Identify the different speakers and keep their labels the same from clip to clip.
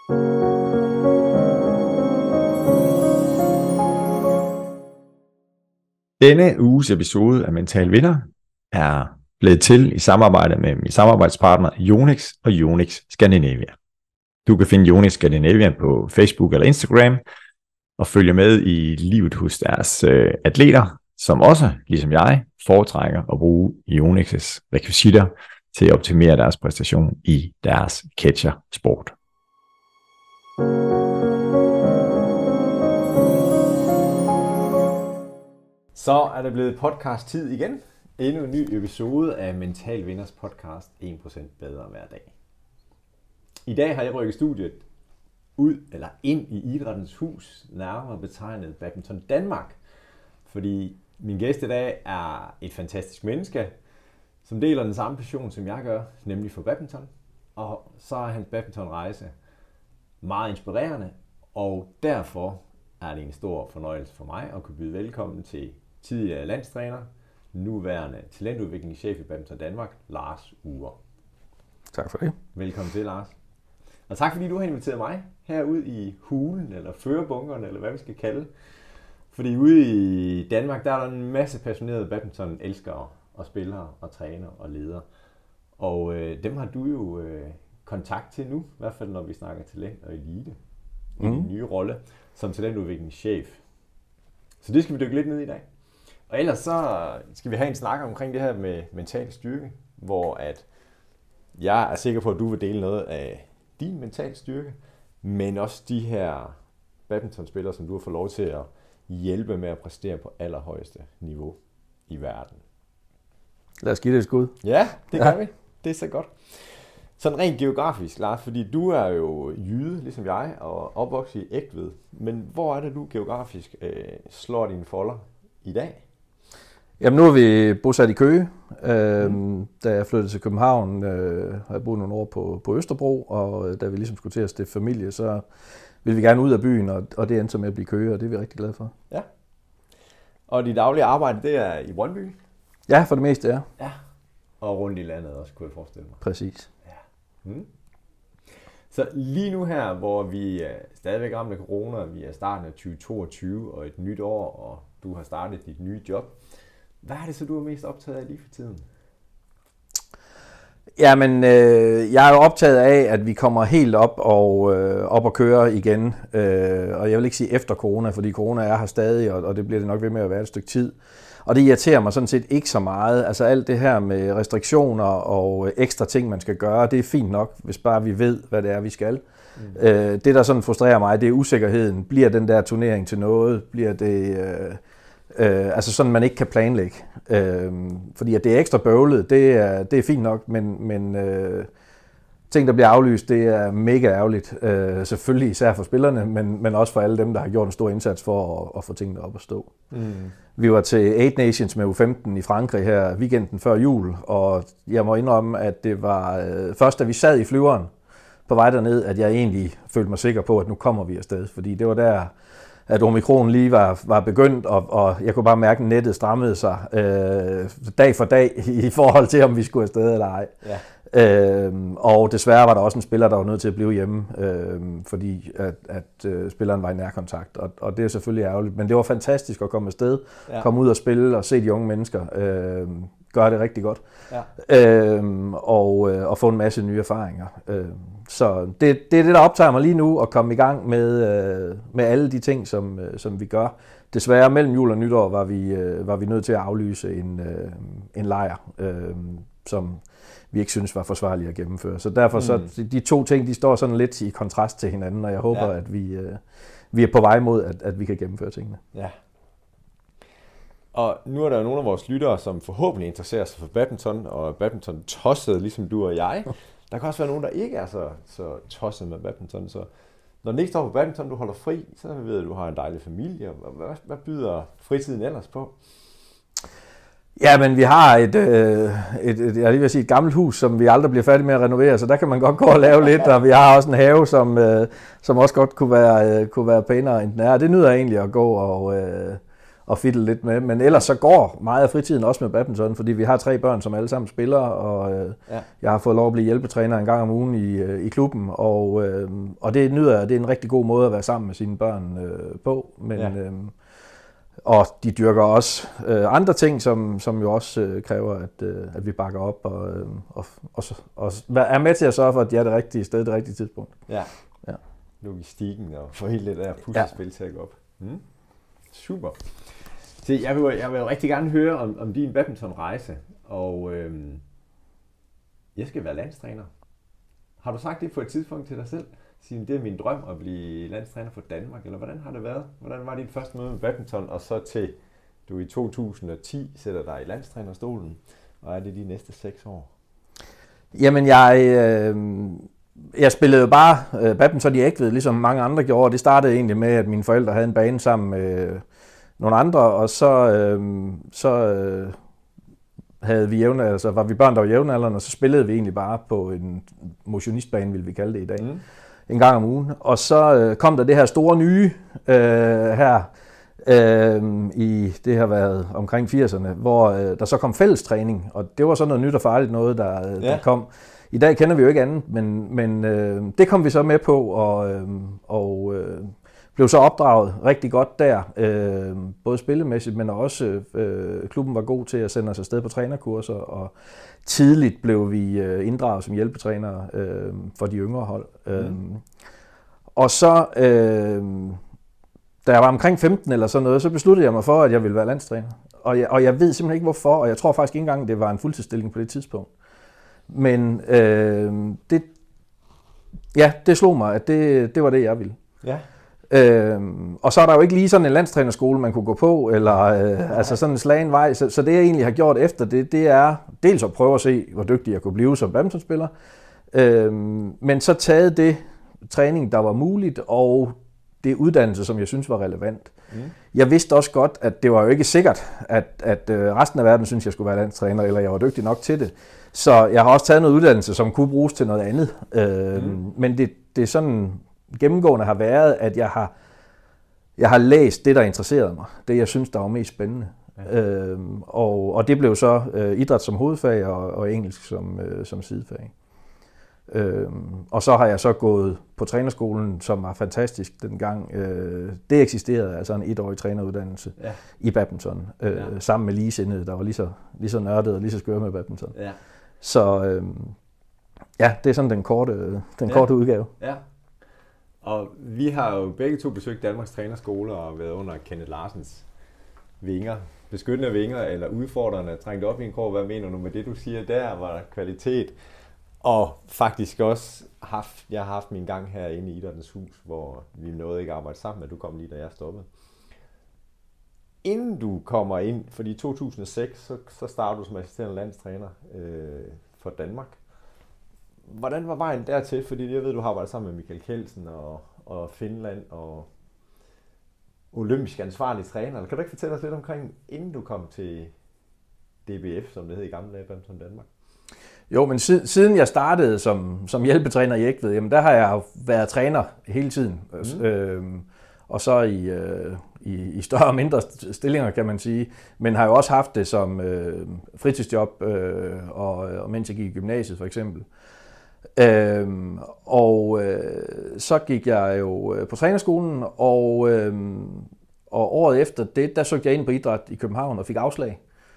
Speaker 1: Denne uges episode af Mental Vinder er blevet til i samarbejde med min samarbejdspartner Yonex og Yonex Scandinavia. Du kan finde Yonex Scandinavia på Facebook eller Instagram og følge med i livet hos deres atleter, som også, ligesom jeg, foretrækker at bruge Yonex' rekvisitter til at optimere deres præstation i deres catcher-sport. Så er det blevet podcast-tid igen. Endnu en ny episode af Mental Vinders podcast 1% bedre hver dag. I dag har jeg rykket studiet ind i Idrættens Hus, nærmere betegnet Badminton Danmark. Fordi min gæst i dag er et fantastisk menneske, som deler den samme passion som jeg gør, nemlig for badminton. Og så er hans badmintonrejse meget inspirerende, og derfor er det en stor fornøjelse for mig at kunne byde velkommen til tidligere landstræner, nuværende talentudviklingschef i Badminton Danmark, Lars Ure.
Speaker 2: Tak for det.
Speaker 1: Velkommen til, Lars. Og tak fordi du har inviteret mig herude i hulen, eller førebunkeren, eller hvad vi skal kalde. Fordi ude i Danmark, der er der en masse passionerede badminton-elskere og spillere og trænere og ledere. Og dem har du jo kontakt til nu, i hvert fald når vi snakker talent og elite, i din nye rolle som talentudviklingschef. Så det skal vi dykke lidt ned i dag. Og ellers så skal vi have en snak omkring det her med mental styrke, hvor at jeg er sikker på, at du vil dele noget af din mental styrke, men også de her badmintonspillere, som du har fået lov til at hjælpe med at præstere på allerhøjeste niveau i verden.
Speaker 2: Lad os give det et skud.
Speaker 1: Ja, det gør vi. Det er så godt. Sådan rent geografisk, Lars, fordi du er jo jyde, ligesom jeg, og opvokset i Egtved. Men hvor er det, du geografisk slår dine folder i dag?
Speaker 2: Jamen nu er vi bosat i Køge. Da jeg flyttede til København, har jeg boet nogle år på Østerbro, og da vi ligesom skulle til at stifte familie, så ville vi gerne ud af byen, og det endte med at blive Køge, og det er vi rigtig glade for.
Speaker 1: Ja. Og dit daglige arbejde, det er i Brøndby?
Speaker 2: Ja, for det meste, ja.
Speaker 1: Ja. Og rundt i landet også, kunne jeg forestille mig.
Speaker 2: Præcis.
Speaker 1: Ja. Så lige nu her, hvor vi er stadigvæk ramt af corona, vi er starten af 2022 og et nyt år, og du har startet dit nye job. Hvad er det så, du er mest optaget af lige for tiden?
Speaker 2: Jamen, jeg er jo optaget af, at vi kommer helt op og køre igen. Og jeg vil ikke sige efter corona, fordi corona er her stadig, og det bliver det nok ved med at være et stykke tid. Og det irriterer mig sådan set ikke så meget. Altså alt det her med restriktioner og ekstra ting, man skal gøre, det er fint nok, hvis bare vi ved, hvad det er, vi skal. Det, der sådan frustrerer mig, det er usikkerheden. Bliver den der turnering til noget? Bliver det... altså sådan, man ikke kan planlægge. Fordi at det er ekstra bøvlet, det er fint nok, men ting, der bliver aflyst, det er mega ærgerligt. Selvfølgelig især for spillerne, men også for alle dem, der har gjort en stor indsats for at få tingene op at stå. Vi var til 8 Nations med U15 i Frankrig her weekenden før jul, og jeg må indrømme, at det var først, da vi sad i flyveren på vej derned, at jeg egentlig følte mig sikker på, at nu kommer vi afsted. Fordi det var der, at omikron lige var begyndt, og jeg kunne bare mærke, at nettet strammede sig dag for dag i forhold til, om vi skulle afsted eller ej. Ja. Og desværre var der også en spiller, der var nødt til at blive hjemme, fordi at spilleren var i nærkontakt, og det er selvfølgelig ærgerligt. Men det var fantastisk at komme afsted, komme ud og spille og se de unge mennesker gøre det rigtig godt, og få en masse nye erfaringer. Så det er det, der optager mig lige nu, at komme i gang med alle de ting, som vi gør. Desværre mellem jul og nytår var vi nødt til at aflyse en lejr, som vi ikke synes var forsvarligt at gennemføre. Så derfor så de to ting, de står sådan lidt i kontrast til hinanden, og jeg håber, at vi er på vej mod, at vi kan gennemføre tingene. Ja.
Speaker 1: Og nu er der jo nogle af vores lyttere, som forhåbentlig interesserer sig for badminton, og badminton tosset, ligesom du og jeg. Der kan også være nogen, der ikke er så tosset med badminton. Så når den ikke står på badminton, du holder fri, så ved du, at du har en dejlig familie. Hvad byder fritiden ellers på?
Speaker 2: Ja, men vi har et gammelt hus, som vi aldrig bliver færdige med at renovere, så der kan man godt gå og lave lidt, og vi har også en have, som også godt kunne være pænere end den er. Det nyder jeg egentlig at gå at fiddle lidt med. Men ellers så går meget af fritiden også med badminton, fordi vi har 3 børn, som alle sammen spiller, og jeg har fået lov at blive hjælpetræner en gang om ugen i klubben, og det nyder jeg. Det er en rigtig god måde at være sammen med sine børn på. Men, og de dyrker også andre ting, som jo også kræver, at vi bakker op og er med til at sørge for, at de er det rigtige sted, det rigtige tidspunkt.
Speaker 1: Ja. Logistikken og få hele det der puslespil til at gå op. Super. Så jeg vil jo rigtig gerne høre om din badmintonrejse, og jeg skal være landstræner. Har du sagt det på et tidspunkt til dig selv? Sige, det er min drøm at blive landstræner for Danmark, eller hvordan har det været? Hvordan var dit første møde med badminton, og så til du i 2010 sætter dig i landstrænerstolen, og er det de næste 6 år?
Speaker 2: Jamen, jeg spillede jo bare badminton i Egtved, ligesom mange andre gjorde, og det startede egentlig med, at mine forældre havde en bane sammen med nogle andre, og så havde vi var vi børn, der var jævnaldrende, og så spillede vi egentlig bare på en motionistbane, vil vi kalde det i dag, en gang om ugen. Og så kom der det her store nye her, det har været omkring 80'erne, hvor der så kom fællestræning, og det var sådan noget nyt og farligt noget, der kom. I dag kender vi jo ikke andet, men det kom vi så med på, og blev så opdraget rigtig godt der, både spillemæssigt, men også klubben var god til at sende os afsted på trænerkurser, og tidligt blev vi inddraget som hjælpetrænere for de yngre hold. Og så, da jeg var omkring 15 eller sådan noget, så besluttede jeg mig for, at jeg ville være landstræner. Og jeg ved simpelthen ikke hvorfor, og jeg tror faktisk ikke engang, det var en fuldtidsstilling på det tidspunkt. Men det slog mig, at det var det, jeg ville.
Speaker 1: Ja.
Speaker 2: Og så er der jo ikke lige sådan en landstrænerskole, man kunne gå på, eller altså sådan en slagen vej. Så det, jeg egentlig har gjort efter det er dels at prøve at se, hvor dygtig jeg kunne blive som badmintonspiller, men så taget det træning, der var muligt, og det uddannelse, som jeg synes var relevant. Jeg vidste også godt, at det var jo ikke sikkert, at resten af verden synes jeg skulle være landstræner, eller jeg var dygtig nok til det. Så jeg har også taget noget uddannelse, som kunne bruges til noget andet. Men det er sådan gennemgående har været, at jeg har læst det, der interesserede mig. Det, jeg synes, der var mest spændende. Ja. Og det blev så idræt som hovedfag og engelsk som sidefag. Og så har jeg så gået på trænerskolen, som var fantastisk dengang. Det eksisterede, altså en 1-årig træneruddannelse i badminton, sammen med ligesindede, der var lige så nørdet og lige så skøre med badminton. Ja. Så det er sådan den korte udgave. Ja.
Speaker 1: Og vi har jo begge to besøgt Danmarks Trænerskole og været under Kenneth Larsens vinger. Beskyttende vinger eller udfordrende, trængt op i en krog. Hvad mener du med det, du siger der? Var der kvalitet? Og faktisk også jeg har haft min gang herinde i Idrættens Hus, hvor vi nåede ikke at arbejde sammen, men du kom lige, da jeg stoppede. Inden du kommer ind, fordi i 2006, så startede du som assisterende landstræner for Danmark. Hvordan var vejen dertil? Fordi jeg ved, du har arbejdet sammen med Michael Kjeldsen og Finland og olympisk ansvarlig træner. Kan du ikke fortælle os lidt omkring, inden du kom til DBF, som det hed i gamle dage, Badminton Danmark?
Speaker 2: Jo, men siden jeg startede som hjælpetræner i Egtved, jamen der har jeg jo været træner hele tiden. Og så i større og mindre stillinger, kan man sige. Men har jo også haft det som fritidsjob, og mens jeg gik i gymnasiet for eksempel. Så gik jeg jo på trænerskolen, og året efter det, der søgte jeg ind på idræt i København og fik afslag.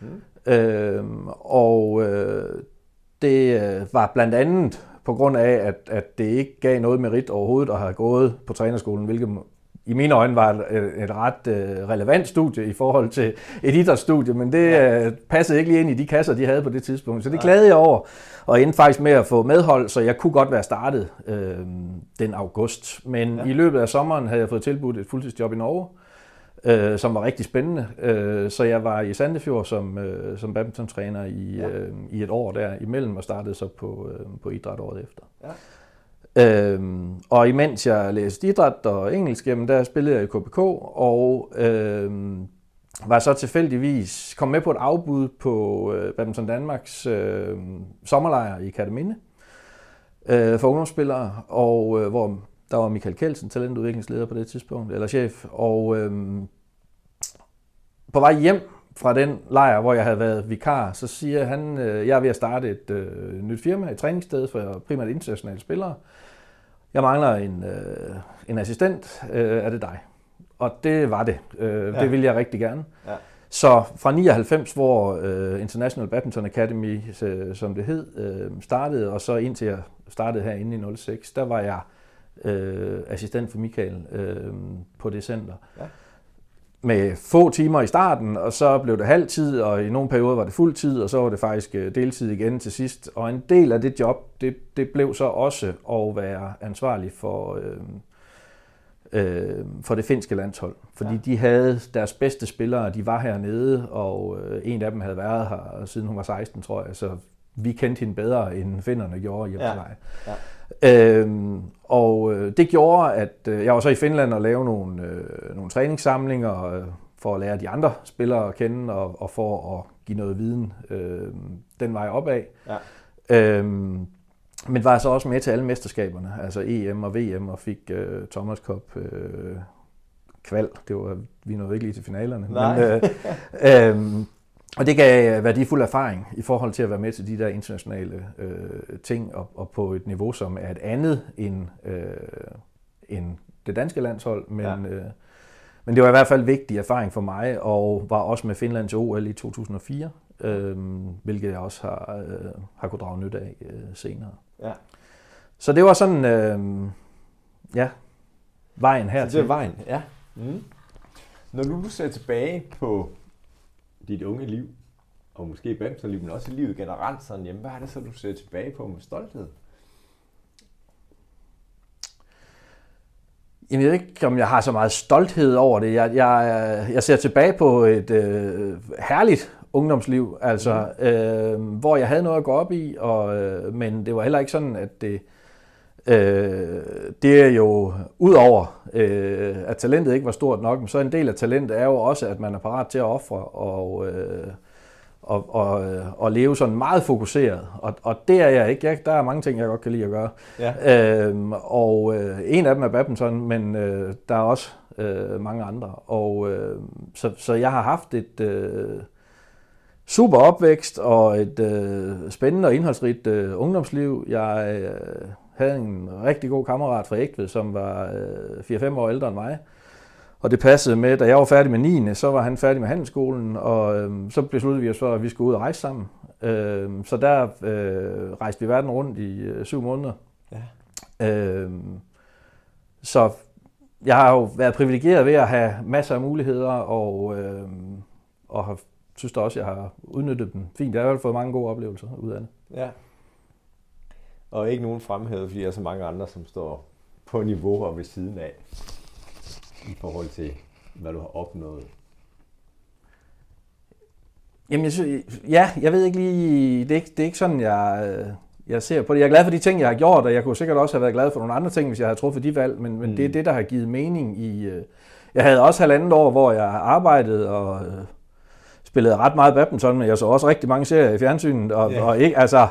Speaker 2: Det var blandt andet på grund af, at det ikke gav noget merit overhovedet at have gået på trænerskolen, hvilket i mine øjne var et ret relevant studie i forhold til et idrætsstudie, men det passede ikke lige ind i de kasser, de havde på det tidspunkt. Så det klagede jeg over, og endte faktisk med at få medhold, så jeg kunne godt være startet den august. Men i løbet af sommeren havde jeg fået tilbudt et fuldtidsjob i Norge, som var rigtig spændende. Så jeg var i Sandefjord som badmintontræner i et år der imellem, og startede så på idræt året efter. Ja. Og imens jeg læste idræt og engelsk, jamen der spillede jeg i KBK, og var så tilfældigvis kom med på et afbud på Badminton Danmarks sommerlejr i Kerteminde for ungdomsspillere, og hvor der var Michael Kjeldsen, talentudviklingsleder på det tidspunkt, eller chef, og på vej hjem fra den lejr, hvor jeg havde været vikar, så siger han, jeg er ved at starte et nyt firma, et træningssted for primært internationale spillere. Jeg mangler en assistent, er det dig? Og det var det. Det ville jeg rigtig gerne. Ja. Så fra 99, hvor International Badminton Academy, som det hed, startede, og så indtil jeg startede herinde i 06, der var jeg assistent for Michael på det center. Ja. Med få timer i starten, og så blev det halvtid, og i nogle perioder var det fuld tid, og så var det faktisk deltid igen til sidst. Og en del af det job, det blev så også at være ansvarlig for det finske landshold. Fordi de havde deres bedste spillere, de var hernede, og en af dem havde været her siden hun var 16, tror jeg. Så vi kendte hende bedre, end finnerne gjorde i og det gjorde, at jeg var så i Finland og lavede nogle træningssamlinger for at lære de andre spillere at kende og for at give noget viden den vej opad. Ja. Men var så også med til alle mesterskaberne, altså EM og VM, og fik Thomas Cup kval. Vi nåede ikke lige til finalerne. Men, og det gav værdifuld erfaring i forhold til at være med til de der internationale ting, og på et niveau, som er et andet end det danske landshold. Men det var i hvert fald vigtig erfaring for mig, og var også med Finland til OL i 2004, hvilket jeg også har kunnet drage nyt af senere. Ja. Så det var sådan, vejen hertil.
Speaker 1: Så det er vejen, ja. Mm. Når du ser tilbage på dit unge liv, og måske badmintonliv, men også i livet generelt sådan, jamen, hvad er det så, du ser tilbage på med stolthed?
Speaker 2: Jeg ved ikke, om jeg har så meget stolthed over det. Jeg ser tilbage på et herligt ungdomsliv, altså, hvor jeg havde noget at gå op i, men det var heller ikke sådan, at det er jo udover, at talentet ikke var stort nok, men så en del af talentet er jo også, at man er parat til at ofre og leve sådan meget fokuseret. Og det er jeg ikke. Der er mange ting, jeg godt kan lide at gøre. Ja. En af dem er badminton, men der er også mange andre. Så jeg har haft et super opvækst og et spændende og indholdsrigt ungdomsliv. Jeg havde en rigtig god kammerat fra Egtved, som var 4-5 år ældre end mig. Og det passede med, da jeg var færdig med 9. så var han færdig med handelsskolen, og så besluttede vi os for, at vi skulle ud og rejse sammen. Så der rejste vi verden rundt i 7 måneder. Ja. Så jeg har jo været privilegeret ved at have masser af muligheder, og synes da også, at jeg har udnyttet dem fint. Jeg har i hvert fald fået mange gode oplevelser ud af det.
Speaker 1: Ja. Og ikke nogen fremhævet, fordi der er så mange andre, som står på niveau og ved siden af, i forhold til, hvad du har opnået.
Speaker 2: Jamen, jeg ved ikke lige, det er ikke sådan, jeg ser på det. Jeg er glad for de ting, jeg har gjort, og jeg kunne sikkert også have været glad for nogle andre ting, hvis jeg havde truffet de valg, men det er det, der har givet mening i. Jeg havde også 1,5 år, hvor jeg arbejdede og spillede ret meget badminton, men jeg så også rigtig mange serier i fjernsynet, og ikke, altså,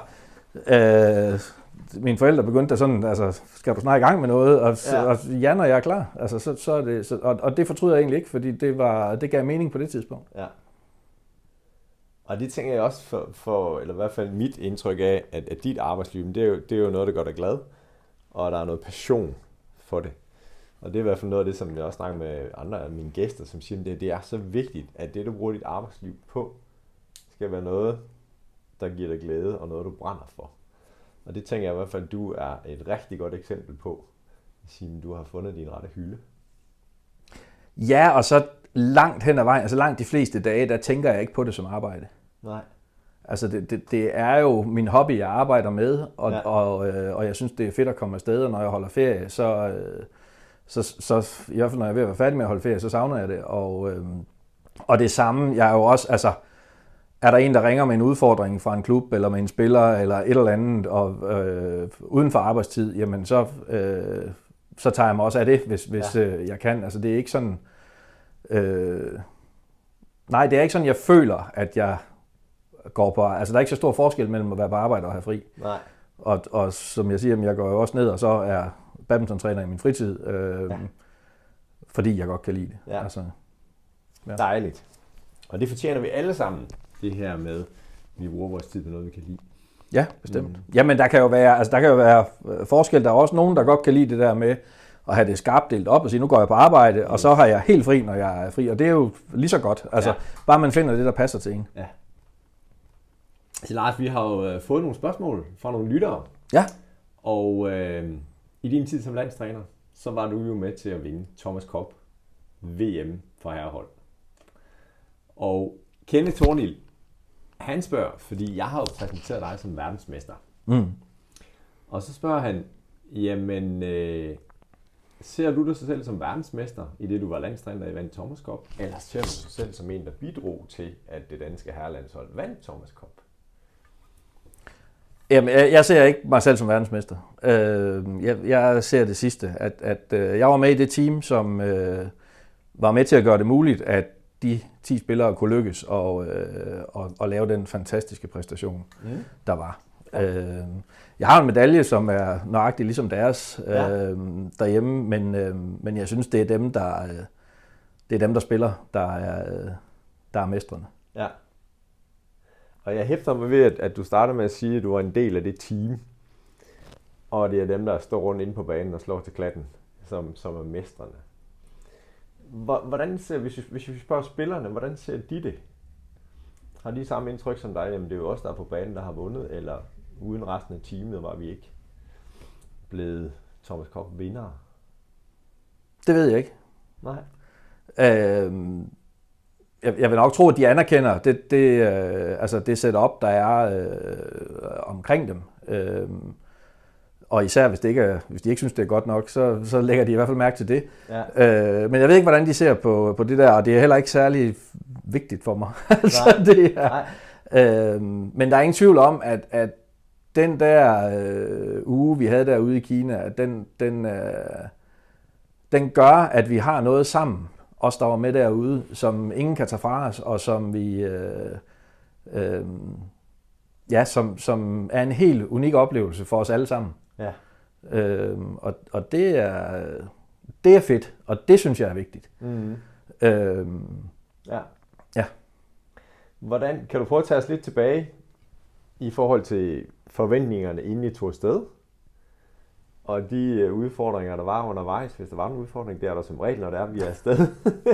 Speaker 2: mine forældre begyndte da sådan, altså, skal du snart i gang med noget, og ja, når jeg er klar, altså, så er det, og det fortryder jeg egentlig ikke, fordi det gav mening på det tidspunkt. Ja.
Speaker 1: Og det tænker jeg også for eller i hvert fald mit indtryk af, at dit arbejdsliv, det er jo noget, der gør dig glad, og der er noget passion for det. Og det er i hvert fald noget af det, som jeg også snakker med andre af mine gæster, som siger, at det er så vigtigt, at det, du bruger dit arbejdsliv på, skal være noget, der giver dig glæde, og noget, du brænder for. Og det tænker jeg i hvert fald, du er et rigtig godt eksempel på, siden du har fundet din rette hylde.
Speaker 2: Ja, og så langt hen ad vejen, altså langt de fleste dage, der tænker jeg ikke på det som arbejde. Nej. Altså det er jo min hobby, jeg arbejder med, og jeg synes, det er fedt at komme afsted, og når jeg holder ferie, så i hvert fald når jeg er ved at være færdig med at holde ferie, så savner jeg det. Og det samme, jeg er jo også, altså, er der en, der ringer med en udfordring fra en klub, eller med en spiller, eller et eller andet, og uden for arbejdstid, jamen så tager jeg mig også af det, hvis jeg kan. Altså det er ikke sådan, nej, det er ikke sådan, jeg føler, at jeg går på, altså der er ikke så stor forskel mellem at være på arbejde og have fri. Nej. Og som jeg siger, jeg går jo også ned, og så er badmintontræner i min fritid, fordi jeg godt kan lide det.
Speaker 1: Ja. Altså, ja. Dejligt. Og det fortjener vi alle sammen, det her med, at vi bruger vores tid på noget, vi kan lide.
Speaker 2: Ja, bestemt. Jamen, der kan jo være forskel. Der er også nogen, der godt kan lide det der med at have det skarpt delt op og sige, nu går jeg på arbejde, og så har jeg helt fri, når jeg er fri. Og det er jo lige så godt. Altså, bare man finder det, der passer til en.
Speaker 1: Ja. Så Lars, vi har jo fået nogle spørgsmål fra nogle lyttere.
Speaker 2: Ja.
Speaker 1: Og i din tid som landstræner, så var du jo med til at vinde Thomas Cup VM for herrehold. Og Kenneth Thornild, han spørger, fordi jeg har jo præsenteret dig som verdensmester.
Speaker 2: Mm.
Speaker 1: Og så spørger han, jamen, ser du dig selv som verdensmester, i det du var landstræner i vandt Thomas Cup? Eller ser du dig selv som en, der bidrog til, at det danske herrelandshold vandt Thomas Cup?
Speaker 2: Jamen, jeg ser ikke mig selv som verdensmester. Jeg ser det sidste, at jeg var med i det team, som var med til at gøre det muligt, at de 10 spillere kunne lykkes og lave den fantastiske præstation, der var. Jeg har en medalje, som er nøjagtig ligesom deres derhjemme, men jeg synes, det er dem, der spiller, der er mestrene.
Speaker 1: Ja. Og jeg hæfter mig ved, at du starter med at sige, at du var en del af det team, og det er dem, der står rundt inde på banen og slår til klatten, som er mestrene. Hvordan ser, hvis vi spørger spillerne, hvordan ser de det? Har de samme indtryk som dig? Jamen, det er jo også der på banen, der har vundet, eller uden resten af teamet var vi ikke blevet Thomas Cup vindere?
Speaker 2: Det ved jeg ikke.
Speaker 1: Nej.
Speaker 2: Jeg vil nok tro, at de anerkender det setup, der er omkring dem. Og især hvis de ikke synes, det er godt nok, så lægger de i hvert fald mærke til det. Ja. Men jeg ved ikke, hvordan de ser på det der, og det er heller ikke særlig vigtigt for mig. Altså, det er, men der er ingen tvivl om, at den der uge, vi havde derude i Kina, at den gør, at vi har noget sammen, os der var med derude, som ingen kan tage fra os, og som vi som er en helt unik oplevelse for os alle sammen.
Speaker 1: Ja.
Speaker 2: Og det er fedt, og det synes jeg er vigtigt.
Speaker 1: Mm.
Speaker 2: Ja.
Speaker 1: Hvordan kan du prøve at tage os lidt tilbage i forhold til forventningerne, inden I tog afsted? Og de udfordringer, der var undervejs, hvis der var en udfordring, det er der som regel, når det er, vi er afsted.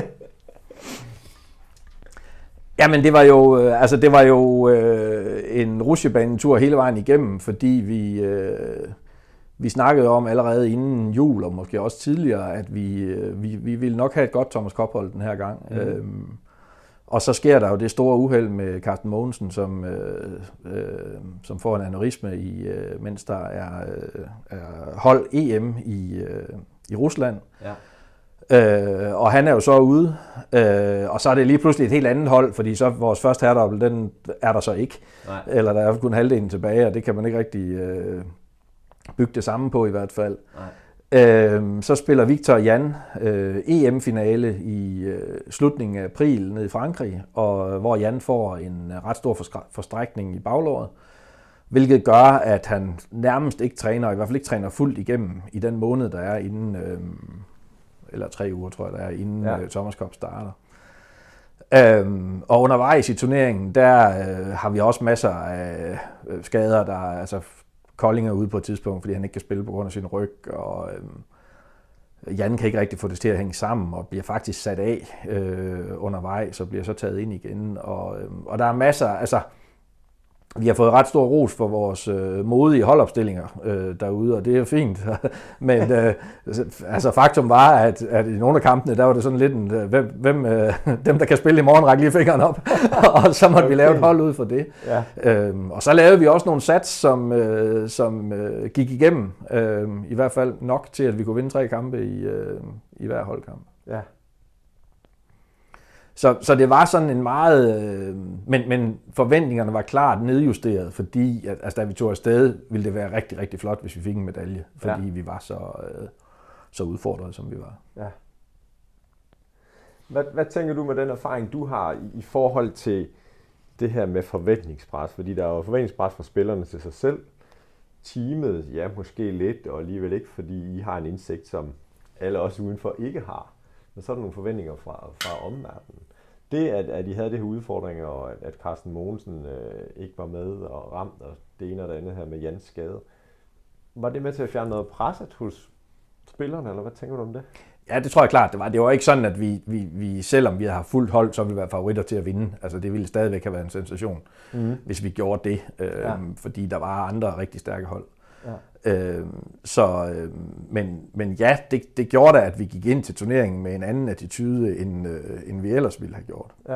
Speaker 2: Jamen, det var jo en rutsjebanetur hele vejen igennem, fordi vi snakkede om allerede inden jul, og måske også tidligere, at vi ville nok have et godt Thomas Cup-hold den her gang. Mm. Og så sker der jo det store uheld med Carsten Mogensen, som får en aneurisme, mens der er hold EM i Rusland. Ja. Og han er jo så ude, og så er det lige pludselig et helt andet hold, fordi så vores første herredobbel, den er der så ikke. Nej. Eller der er kun halvdelen tilbage, og det kan man ikke rigtig bygge det samme på i hvert fald. Nej. Så spiller Victor og Jan EM-finale i slutningen af april nede i Frankrig, og hvor Jan får en ret stor forstrækning i baglåret, hvilket gør, at han nærmest ikke træner, i hvert fald ikke træner fuldt igennem i den måned, der er inden, eller 3 uger, tror jeg, der er inden Thomas Cup starter. Og undervejs i turneringen, der har vi også masser af skader, der altså Kolding er ude på et tidspunkt, fordi han ikke kan spille på grund af sin ryg, og Jan kan ikke rigtig få det til at hænge sammen, og bliver faktisk sat af undervejs, og bliver så taget ind igen. Og der er masser, altså vi har fået ret stor ros for vores modige holdopstillinger derude, og det er fint. Men altså faktum var, at i nogle af kampene, der var det sådan lidt dem der kan spille i morgen, række lige fingeren op, og så måtte vi lave et hold ud for det. Ja. Og så lavede vi også nogle sats, som gik igennem, i hvert fald nok til, at vi kunne vinde 3 kampe i hver holdkamp. Ja. Så det var sådan en meget, men forventningerne var klart nedjusteret, fordi at, altså, da vi tog afsted, ville det være rigtig, rigtig flot, hvis vi fik en medalje, fordi vi var så udfordrede, som vi var. Ja.
Speaker 1: Hvad tænker du med den erfaring, du har i forhold til det her med forventningspres? Fordi der er jo forventningspres fra spillerne til sig selv. Teamet, ja, måske lidt, og alligevel ikke, fordi I har en indsigt, som alle også udenfor ikke har. Men så er der nogle forventninger fra omverdenen. det, at I havde det her udfordringer, og at Carsten Mogensen ikke var med og ramt, og det ene og det andet her med Jans skade, var det med til at fjerne noget presset hos spillerne, eller hvad tænker du om det?
Speaker 2: Ja, det tror jeg klart, det var. Det var ikke sådan, at vi selvom vi har fuldt hold, så ville vi være favoritter til at vinde. Altså, det ville stadigvæk have været en sensation, hvis vi gjorde det, fordi der var andre rigtig stærke hold. Ja. Men ja, det gjorde da, at vi gik ind til turneringen med en anden attitude, end vi ellers ville have gjort. Ja.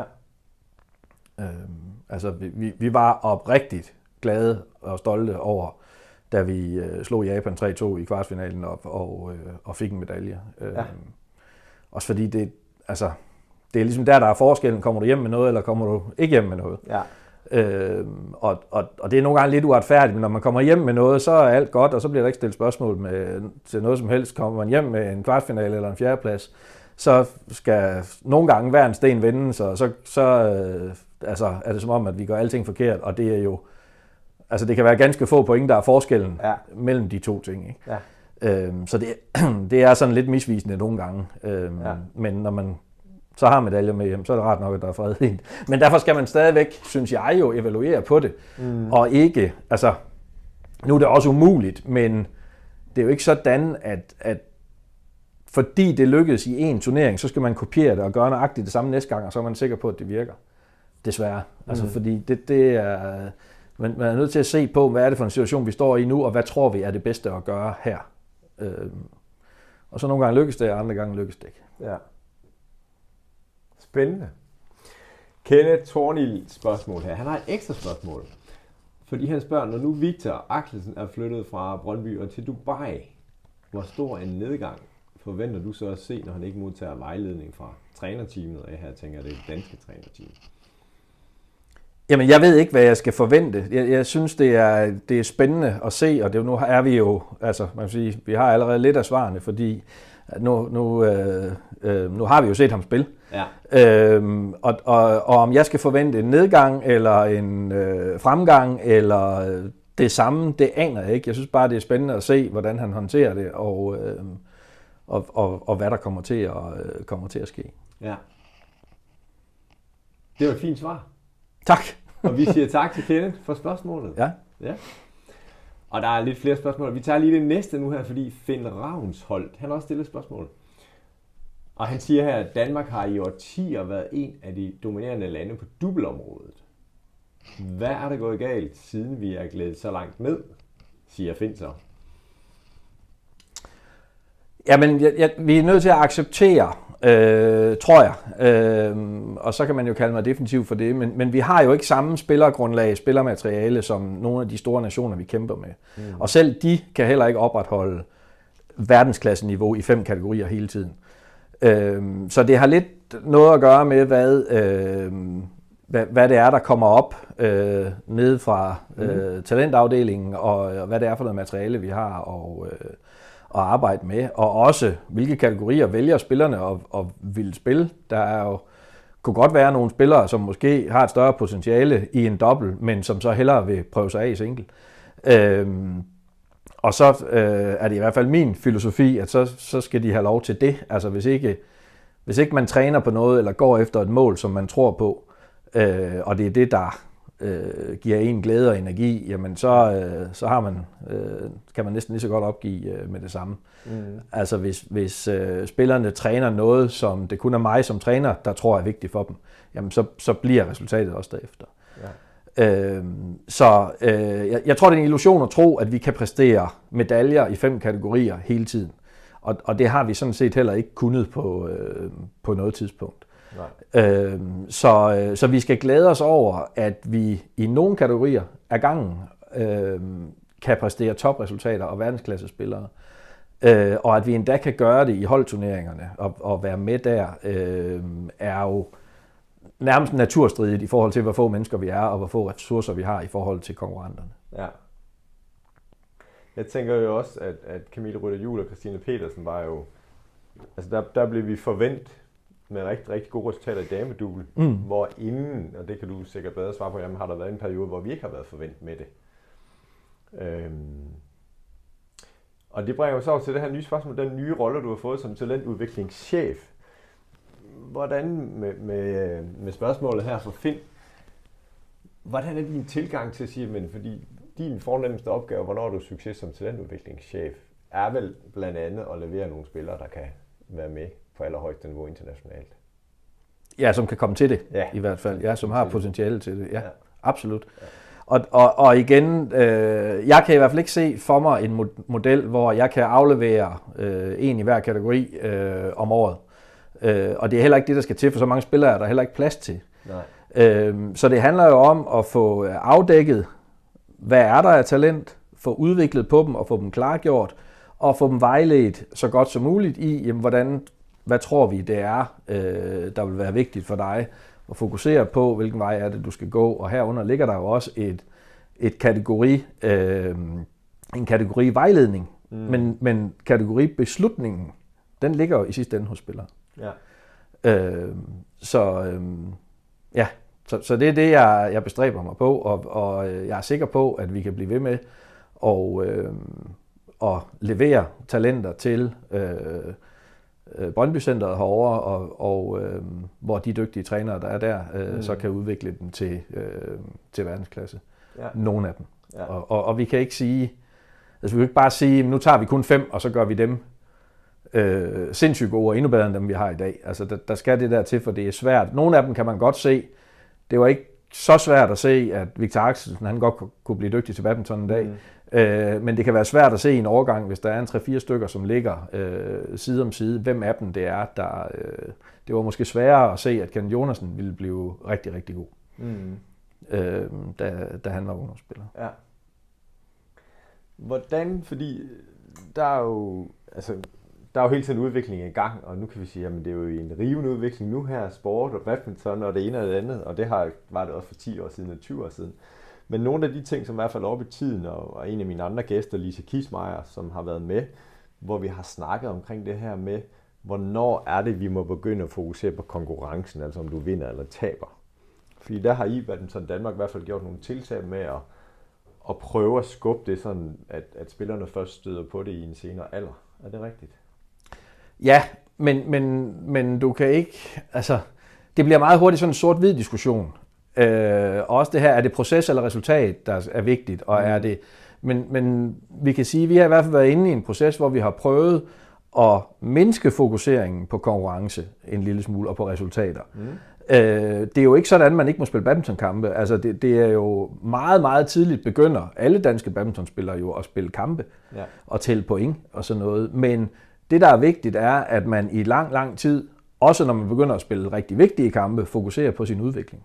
Speaker 2: Altså, vi var oprigtigt glade og stolte over, da vi slog Japan 3-2 i kvartfinalen og fik en medalje. Også fordi det er ligesom der er forskellen. Kommer du hjem med noget, eller kommer du ikke hjem med noget? Ja. Og det er nogle gange lidt uretfærdigt, men når man kommer hjem med noget, så er alt godt, og så bliver der ikke stillet spørgsmål til noget som helst. Kommer man hjem med en kvartfinale eller en fjerdeplads, så skal nogle gange hver en sten vendes, og så er det som om, at vi gør alting forkert, og det er jo, altså det kan være ganske få point, der er forskellen mellem de to ting, ikke? Ja. Så det er sådan lidt misvisende nogle gange, men når man så har medaljer med hjem, så er det rart nok, at der er fred i. Men derfor skal man stadigvæk, synes jeg jo, evaluere på det, og ikke, altså, nu er det også umuligt, men det er jo ikke sådan, at fordi det lykkedes i en turnering, så skal man kopiere det og gøre nøjagtigt det samme næste gang, og så er man sikker på, at det virker. Desværre. Altså, fordi det er, man er nødt til at se på, hvad er det for en situation, vi står i nu, og hvad tror vi er det bedste at gøre her. Og så nogle gange lykkes det, og andre gange lykkes det ikke. Ja.
Speaker 1: Spændende. Kenneth Thornild spørgsmål her. Han har et ekstra spørgsmål. Fordi han spørger, når nu Victor Axelsen er flyttet fra Brøndby og til Dubai, hvor stor en nedgang forventer du så at se, når han ikke modtager vejledning fra trænerteamet? Og her tænker jeg, det er det danske trænerteam.
Speaker 2: Jamen, jeg ved ikke, hvad jeg skal forvente. Jeg synes, det er spændende at se, og nu er vi jo, altså man kan sige, vi har allerede lidt af svarene, fordi nu har vi jo set ham spille. Ja. Og om jeg skal forvente en nedgang, eller en fremgang, eller det samme, det aner jeg ikke. Jeg synes bare, det er spændende at se, hvordan han håndterer det, og hvad der kommer til at ske. Ja.
Speaker 1: Det var et fint svar.
Speaker 2: Tak.
Speaker 1: Og vi siger tak til Kenneth for spørgsmålet. Ja. Og der er lidt flere spørgsmål. Vi tager lige det næste nu her, fordi Finn Ravnsholt, han har også stillet spørgsmål. Og han siger her, at Danmark har i årtier været en af de dominerende lande på doubleområdet. Hvad er der gået galt, siden vi er glædet så langt ned, siger Finn så?
Speaker 2: Jamen, vi er nødt til at acceptere, tror jeg, og så kan man jo kalde mig definitiv for det, men vi har jo ikke samme spillergrundlag, spillermateriale, som nogle af de store nationer, vi kæmper med. Og selv de kan heller ikke opretholde verdensklasseniveau i 5 kategorier hele tiden. Så det har lidt noget at gøre med, hvad det er, der kommer op nede fra talentafdelingen, og hvad det er for noget materiale, vi har at arbejde med, og også hvilke kategorier vælger spillerne og vil spille. Der er jo, kunne godt være nogle spillere, som måske har et større potentiale i en dobbelt, men som så hellere vil prøve sig af i single. Og så er det i hvert fald min filosofi, at så skal de have lov til det. Altså hvis ikke man træner på noget, eller går efter et mål, som man tror på, og det er det, der giver en glæde og energi, jamen så har man, kan man næsten lige så godt opgive med det samme. Altså hvis spillerne træner noget, som det kun er mig som træner, der tror er vigtigt for dem, jamen så bliver resultatet også derefter. Ja. Jeg tror, det er en illusion at tro, at vi kan præstere medaljer i 5 kategorier hele tiden. Og det har vi sådan set heller ikke kunnet på noget tidspunkt. Så vi skal glæde os over, at vi i nogle kategorier af gangen kan præstere topresultater og verdensklassespillere. Og at vi endda kan gøre det i holdturneringerne og være med der, er jo nærmest naturstridigt i forhold til, hvor få mennesker vi er, og hvor få ressourcer vi har i forhold til konkurrenterne. Ja.
Speaker 1: Jeg tænker jo også, at Camille Rytter-Juhl og Christine Petersen var jo, altså der blev vi forventet med rigtig, rigtig gode resultater i damedouble, hvor inden, og det kan du sikkert bedre svare på, jamen har der været en periode, hvor vi ikke har været forventet med det. Og det bringer jo så til det her nye spørgsmål, den nye rolle, du har fået som talentudviklingschef. hvordan med spørgsmålet her for Finn, hvordan er din tilgang til at sige, men fordi din fornemmeste opgave, hvornår du er succes som talentudviklingschef, er vel blandt andet at levere nogle spillere, der kan være med på allerhøjeste niveau internationalt?
Speaker 2: Ja, som kan komme til det,
Speaker 1: ja,
Speaker 2: i hvert fald. Ja, som har potentiale til det. Ja, absolut.
Speaker 1: Ja.
Speaker 2: Og igen, jeg kan i hvert fald ikke se for mig en model, hvor jeg kan aflevere en i hver kategori om året. Og det er heller ikke det, der skal til, for så mange spillere er der heller ikke plads til.
Speaker 1: Nej.
Speaker 2: Så det handler jo om at få afdækket, hvad er der af talent, få udviklet på dem og få dem klargjort, og få dem vejledt så godt som muligt i, jamen, hvad tror vi det er, der vil være vigtigt for dig at fokusere på, hvilken vej er det, du skal gå. Og herunder ligger der jo også en kategori vejledning, men kategoribeslutningen, den ligger jo i sidste ende hos spillere.
Speaker 1: Ja.
Speaker 2: Så det er det, jeg bestræber mig på, og jeg er sikker på, at vi kan blive ved med at levere talenter til Brøndby Centeret herovre, og hvor de dygtige trænere, der er der, så kan udvikle dem til verdensklasse. Ja. Nogle af dem. Ja. Og vi kan ikke sige, altså vi kan ikke bare sige, nu tager vi kun 5, og så gør vi dem sindssygt gode og endnu bedre end dem, vi har i dag. Altså der skal det der til, for det er svært. Nogle af dem kan man godt se. Det var ikke så svært at se, at Victor Axelsen, han godt kunne blive dygtig til badminton en dag. Men det kan være svært at se i en overgang, hvis der er en 3-4 stykker, som ligger side om side. Hvem af dem det er, der... det var måske sværere at se, at Ken Jonassen ville blive rigtig, rigtig god, da han var ungdomsspiller.
Speaker 1: Ja. Hvordan, fordi der er jo hele tiden udvikling i gang, og nu kan vi sige, at det er jo en rivende udvikling nu her, sport og badminton og det ene og det andet, og det var det også for 10 år siden og 20 år siden. Men nogle af de ting, som i hvert fald er oppe i tiden, og en af mine andre gæster, Lise Kismeier, som har været med, hvor vi har snakket omkring det her med, hvornår er det, vi må begynde at fokusere på konkurrencen, altså om du vinder eller taber. Fordi der har Badminton Danmark i hvert fald gjort nogle tiltag med at prøve at skubbe det sådan, at spillerne først støder på det i en senere alder. Er det rigtigt?
Speaker 2: Ja, men du kan ikke... Altså, det bliver meget hurtigt sådan en sort-hvid diskussion. Og også det her, er det proces eller resultat, der er vigtigt, og er det... Men vi kan sige, at vi har i hvert fald været inde i en proces, hvor vi har prøvet at mindske fokuseringen på konkurrence en lille smule og på resultater. Det er jo ikke sådan, at man ikke må spille badmintonkampe. Altså det er jo meget, meget tidligt begynder alle danske badmintonspillere jo at spille kampe og tælle point og sådan noget. Men det, der er vigtigt, er, at man i lang, lang tid, også når man begynder at spille rigtig vigtige kampe, fokuserer på sin udvikling.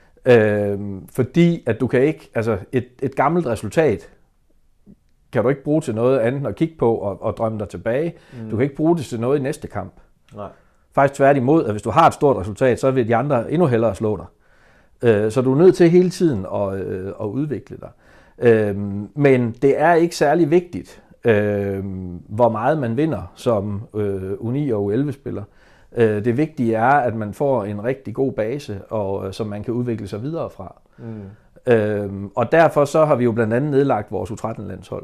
Speaker 2: Fordi at du kan ikke, altså et gammelt resultat kan du ikke bruge til noget andet end at kigge på og drømme dig tilbage. Du kan ikke bruge det til noget i næste kamp. Nej. Faktisk tværtimod, at hvis du har et stort resultat, så vil de andre endnu hellere slå dig. Så du er nødt til hele tiden at udvikle dig. Men det er ikke særlig vigtigt, hvor meget man vinder som U9 og U11-spiller. Det vigtige er, at man får en rigtig god base, og som man kan udvikle sig videre fra. Og derfor så har vi jo blandt andet nedlagt vores U13-landshold.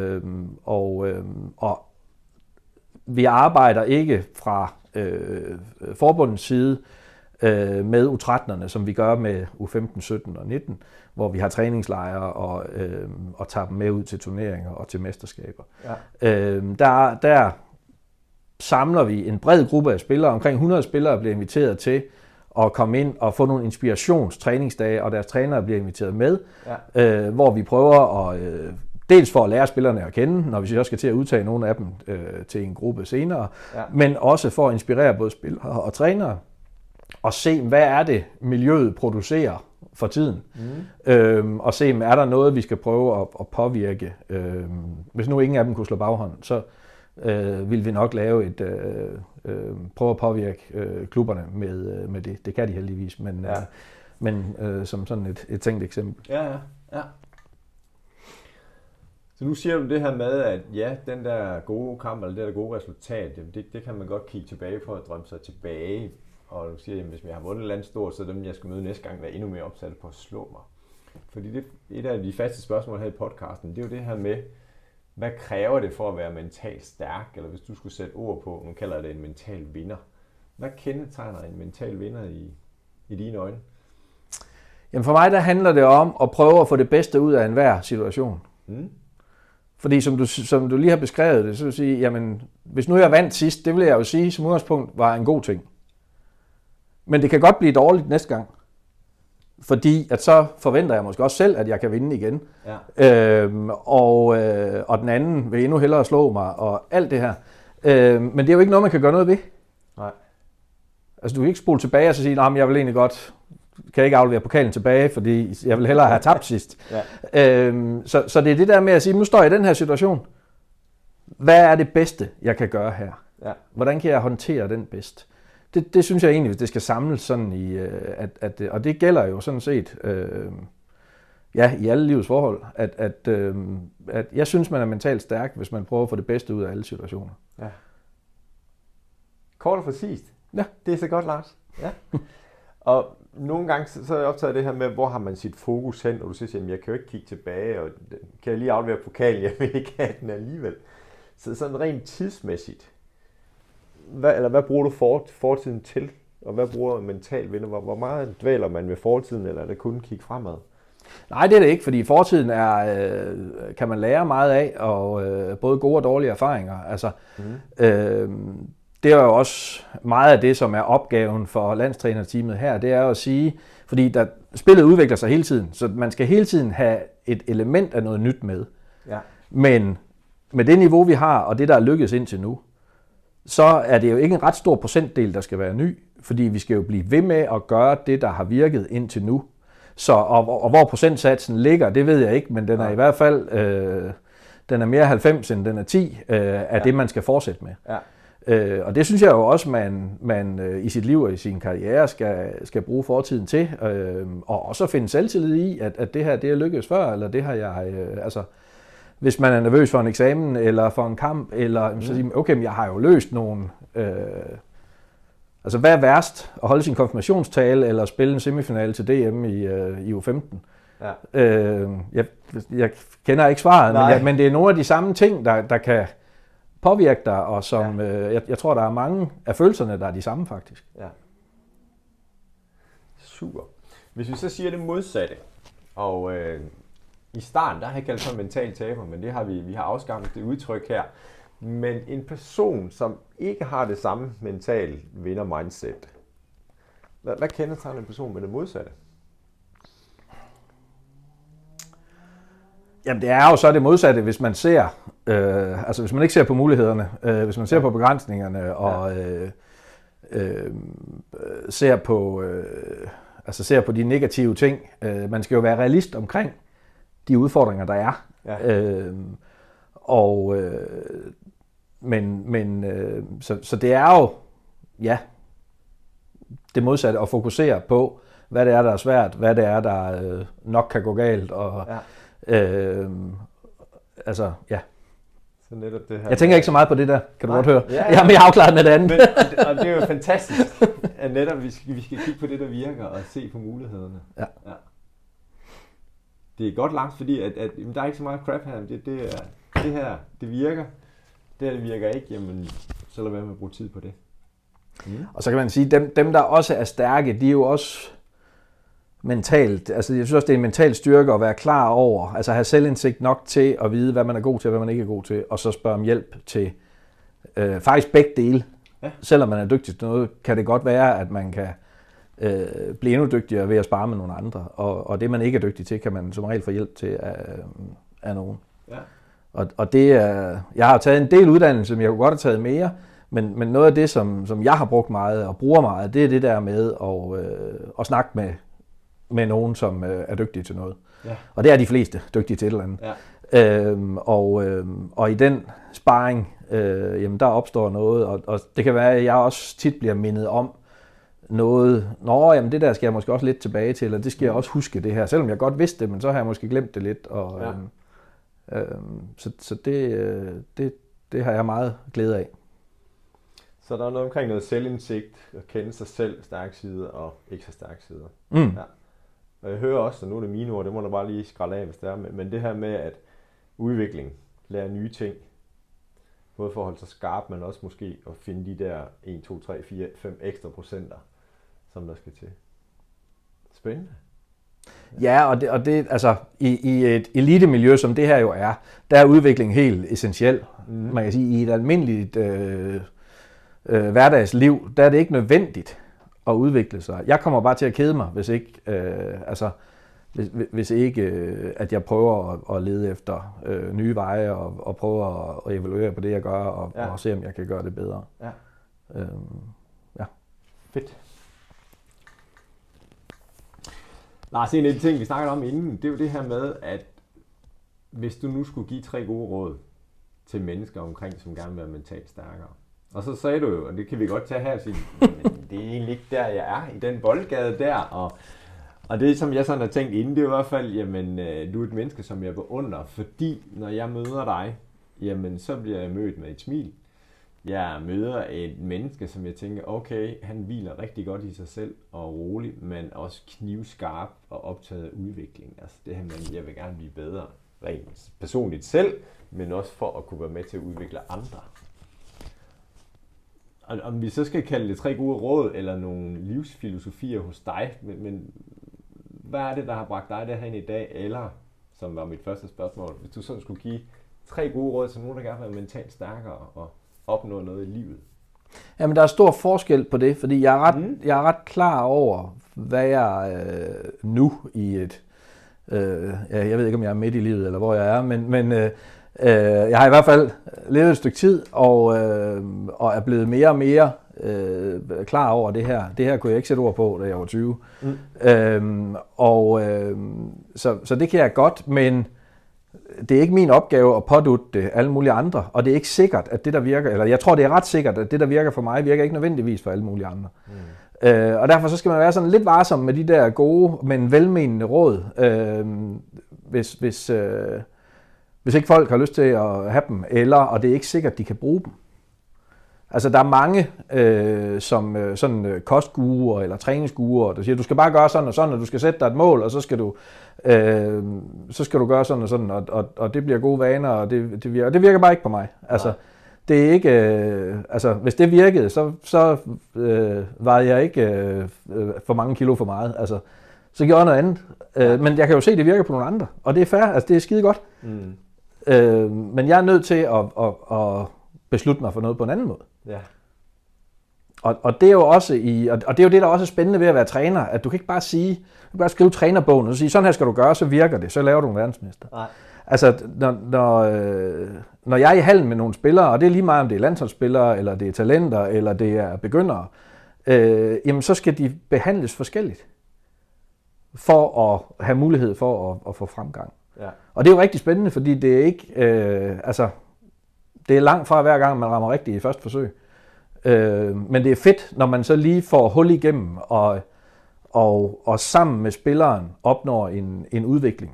Speaker 2: Og vi arbejder ikke fra forbundets side med U13'erne, som vi gør med U15, 17 og 19, hvor vi har træningslejre og tager dem med ud til turneringer og til mesterskaber. Ja. Der samler vi en bred gruppe af spillere. Omkring 100 spillere bliver inviteret til at komme ind og få nogle inspirationstræningsdage, og deres trænere bliver inviteret med, hvor vi prøver at dels for at lære spillerne at kende, når vi så skal til at udtage nogle af dem til en gruppe senere, men også for at inspirere både spillere og trænere, og se, hvad er det, miljøet producerer for tiden, og se, er der noget, vi skal prøve at påvirke. Hvis nu ingen af dem kunne slå baghånd, så vil vi nok lave prøve at påvirke klubberne med det. Det kan de heldigvis, men som sådan et tænkt eksempel.
Speaker 1: Ja. Så nu siger du det her med, at ja, den der gode kamp, eller det der gode resultat, det kan man godt kigge tilbage på og drømme sig tilbage. Og du siger, at hvis jeg har vundet et eller andet stort, så dem, jeg skal møde næste gang, være endnu mere opsat på at slå mig. Fordi et af de faste spørgsmål her i podcasten, det er jo det her med, hvad kræver det for at være mentalt stærk? Eller hvis du skulle sætte ord på, nu kalder jeg det en mental vinder. Hvad kendetegner en mental vinder i dine øjne?
Speaker 2: Jamen for mig, der handler det om at prøve at få det bedste ud af enhver situation. Fordi som du lige har beskrevet det, så vil jeg sige, jamen, hvis nu jeg vandt sidst, det vil jeg jo sige, som udgangspunkt var en god ting. Men det kan godt blive dårligt næste gang. Fordi at så forventer jeg måske også selv, at jeg kan vinde igen. Ja. Og den anden vil endnu hellere slå mig, og alt det her. Men det er jo ikke noget, man kan gøre noget ved.
Speaker 1: Nej.
Speaker 2: Altså du kan ikke spole tilbage og så sige, at jeg vil egentlig godt, kan jeg ikke aflevere pokalen tilbage, fordi jeg vil hellere have tabt sidst. Ja. Så det er det der med at sige, nu står jeg i den her situation. Hvad er det bedste, jeg kan gøre her? Ja. Hvordan kan jeg håndtere den bedst? Det synes jeg egentlig, hvis det skal samles sådan i, og det gælder jo sådan set, i alle livets forhold, at jeg synes, man er mentalt stærk, hvis man prøver at få det bedste ud af alle situationer.
Speaker 1: Ja. Kort og præcist.
Speaker 2: Ja.
Speaker 1: Det er så godt, Lars. Ja. Og nogle gange så er jeg optaget af det her med, hvor har man sit fokus hen, og du siger, at jeg kan jo ikke kigge tilbage, og kan jeg lige aflevere pokalen, jeg vil ikke have den alligevel. Så sådan rent tidsmæssigt, hvad bruger du fortiden til, og hvad bruger mental vinder? Hvor meget dvæler man ved fortiden, eller er det kun kigge fremad?
Speaker 2: Nej, det er det ikke, fordi fortiden kan man lære meget af, og både gode og dårlige erfaringer. Altså, det er jo også meget af det, som er opgaven for landstrænerteamet her, det er jo at sige, fordi spillet udvikler sig hele tiden, så man skal hele tiden have et element af noget nyt med. Ja. Men med det niveau, vi har, og det, der er lykkedes indtil nu, så er det jo ikke en ret stor procentdel, der skal være ny, fordi vi skal jo blive ved med at gøre det, der har virket indtil nu. Så, og hvor procentsatsen ligger, det ved jeg ikke, men den er i hvert fald den er mere 90, end den er 10 af det, man skal fortsætte med. Ja. Og det synes jeg jo også, man i sit liv og i sin karriere skal bruge fortiden til, og også finde selvtillid i, at det her, det er lykkedes før, eller det har jeg, hvis man er nervøs for en eksamen, eller for en kamp, eller så siger man, okay, men jeg har jo løst nogle. Altså, hvad er værst? At holde sin konfirmationstale, eller spille en semifinale til DM i U15? Ja. Jeg kender ikke svaret, men det er nogle af de samme ting, der kan påvirke dig, og som jeg tror, der er mange af følelserne, der er de samme faktisk. Ja.
Speaker 1: Super. Hvis vi så siger det modsatte, og i starten, der har jeg kaldt for en mental taber, men det har vi har afskaffet det udtryk her. Men en person, som ikke har det samme mental vinder-mindset, hvad kendetegner en person med det modsatte?
Speaker 2: Jamen det er jo så det modsatte, hvis man ser, altså hvis man ikke ser på mulighederne, hvis man ser på begrænsningerne og ser på de negative ting. Man skal jo være realist omkring de udfordringer, der er. Ja. Så det er jo, det modsatte at fokusere på, hvad det er, der er svært, hvad det er, der nok kan gå galt, og
Speaker 1: Så netop det her.
Speaker 2: Jeg tænker ikke så meget på det der, kan du godt høre. Ja. Jeg er mere afklaret med det andet.
Speaker 1: Og det er jo fantastisk, at netop vi skal kigge på det, der virker, og se på mulighederne. Ja. Det er godt langt, fordi at der er ikke så meget crap her. Det her, det virker. Det her, det virker ikke, jamen, så lad være med at bruge tid på det.
Speaker 2: Og så kan man sige, dem der også er stærke, de er jo også mentalt, altså jeg synes også, det er en mental styrke at være klar over, altså have selvindsigt nok til at vide, hvad man er god til, og hvad man ikke er god til, og så spørge om hjælp til faktisk begge dele. Ja. Selvom man er dygtig til noget, kan det godt være, at man kan blive endnu dygtigere ved at spare med nogle andre, og det man ikke er dygtig til, kan man som regel få hjælp til af nogen. Ja. Og det er, jeg har taget en del uddannelse, som jeg kunne godt have taget mere, men noget af det, som jeg har brugt meget og bruger meget, det er det der med at snakke med nogen, som er dygtige til noget. Ja. Og det er de fleste dygtige til et eller andet. Ja. Og i den sparring, jamen der opstår noget, og det kan være, at jeg også tit bliver mindet om noget. Jamen det der skal jeg måske også lidt tilbage til, eller det skal jeg også huske det her. Selvom jeg godt vidste det, men så har jeg måske glemt det lidt. Og, så det har jeg meget glæde af.
Speaker 1: Så der er noget omkring noget selvindsigt, at kende sig selv, stærke sider og ikke så stærke sider. Ja. Og jeg hører også, og nu er det mine ord, det må der bare lige skralde af, hvis det er, men det her med at udvikling, lære nye ting, Både for at holde sig skarp, men også måske at finde de der 1, 2, 3, 4, 5 ekstra procenter, som der skal til. Spændende.
Speaker 2: Ja, og det altså i et elitemiljø, som det her jo er, der er udvikling helt essentiel. Man kan sige, i et almindeligt hverdagsliv, der er det ikke nødvendigt at udvikle sig. Jeg kommer bare til at kede mig, hvis ikke at jeg prøver at lede efter nye veje og prøver at evaluere på det, jeg gør, og se, om jeg kan gøre det bedre.
Speaker 1: Ja.
Speaker 2: Ja.
Speaker 1: Fedt. Lars, en af de ting, vi snakkede om inden, det er jo det her med, at hvis du nu skulle give 3 gode råd til mennesker omkring, som gerne vil være mentalt stærkere. Og så sagde du jo, og det kan vi godt tage her og sige, men det er egentlig ikke der, jeg er, i den boldgade der. Og det, som jeg sådan har tænkt inden, det er i hvert fald, jamen, du er et menneske, som jeg beundrer, fordi når jeg møder dig, jamen, så bliver jeg mødt med et smil. Jeg møder et menneske, som jeg tænker, okay, han hviler rigtig godt i sig selv og rolig, men også knivskarp og optaget af udvikling. Altså det her med, jeg vil gerne blive bedre rent personligt selv, men også for at kunne være med til at udvikle andre. Og om vi så skal kalde det 3 gode råd eller nogle livsfilosofier hos dig, men hvad er det, der har bragt dig derhen i dag, eller, som var mit første spørgsmål, hvis du sådan skulle give 3 gode råd til nogen, der gerne vil være mentalt stærkere og opnå noget i livet?
Speaker 2: Jamen, der er stor forskel på det, fordi jeg er ret klar over, hvad jeg nu i et... jeg ved ikke, om jeg er midt i livet, eller hvor jeg er, men jeg har i hvert fald levet et stykke tid, og er blevet mere og mere klar over det her. Det her kunne jeg ikke sætte ord på, da jeg var 20. Så det kan jeg godt, men det er ikke min opgave at pådutte det alle mulige andre, og det er ikke sikkert, at det, der virker, eller jeg tror, det er ret sikkert, at det, der virker for mig, virker ikke nødvendigvis for alle mulige andre. Og derfor så skal man være sådan lidt varsom med de der gode, men velmenende råd, hvis ikke folk har lyst til at have dem, og det er ikke sikkert, de kan bruge dem. Altså, der er mange som sådan kostguruer eller træningsguruer, der siger, du skal bare gøre sådan og sådan, og du skal sætte dig et mål, og så skal du gøre sådan og sådan, og det bliver gode vaner, og det virker bare ikke på mig. Altså, det er ikke, hvis det virkede, så vejede jeg ikke for mange kilo for meget. Altså, så gjorde jeg noget andet. Men jeg kan jo se, at det virker på nogle andre, og det er fair, altså det er skide godt. Men jeg er nødt til at beslutte mig for noget på en anden måde.
Speaker 1: Ja.
Speaker 2: Og det er jo også og det er jo det, der også er spændende ved at være træner, at du kan ikke bare sige, du kan bare skrive trænerbogen og sige, sådan her skal du gøre, så virker det, så laver du en verdensmester. Nej. Altså, når jeg er i hallen med nogle spillere, og det er lige meget, om det er landsholdsspillere, eller det er talenter, eller det er begyndere, jamen så skal de behandles forskelligt, for at have mulighed for at få fremgang. Ja. Og det er jo rigtig spændende, fordi det er ikke, det er langt fra hver gang, man rammer rigtigt i første forsøg. Men det er fedt, når man så lige får hul igennem, og sammen med spilleren opnår en udvikling,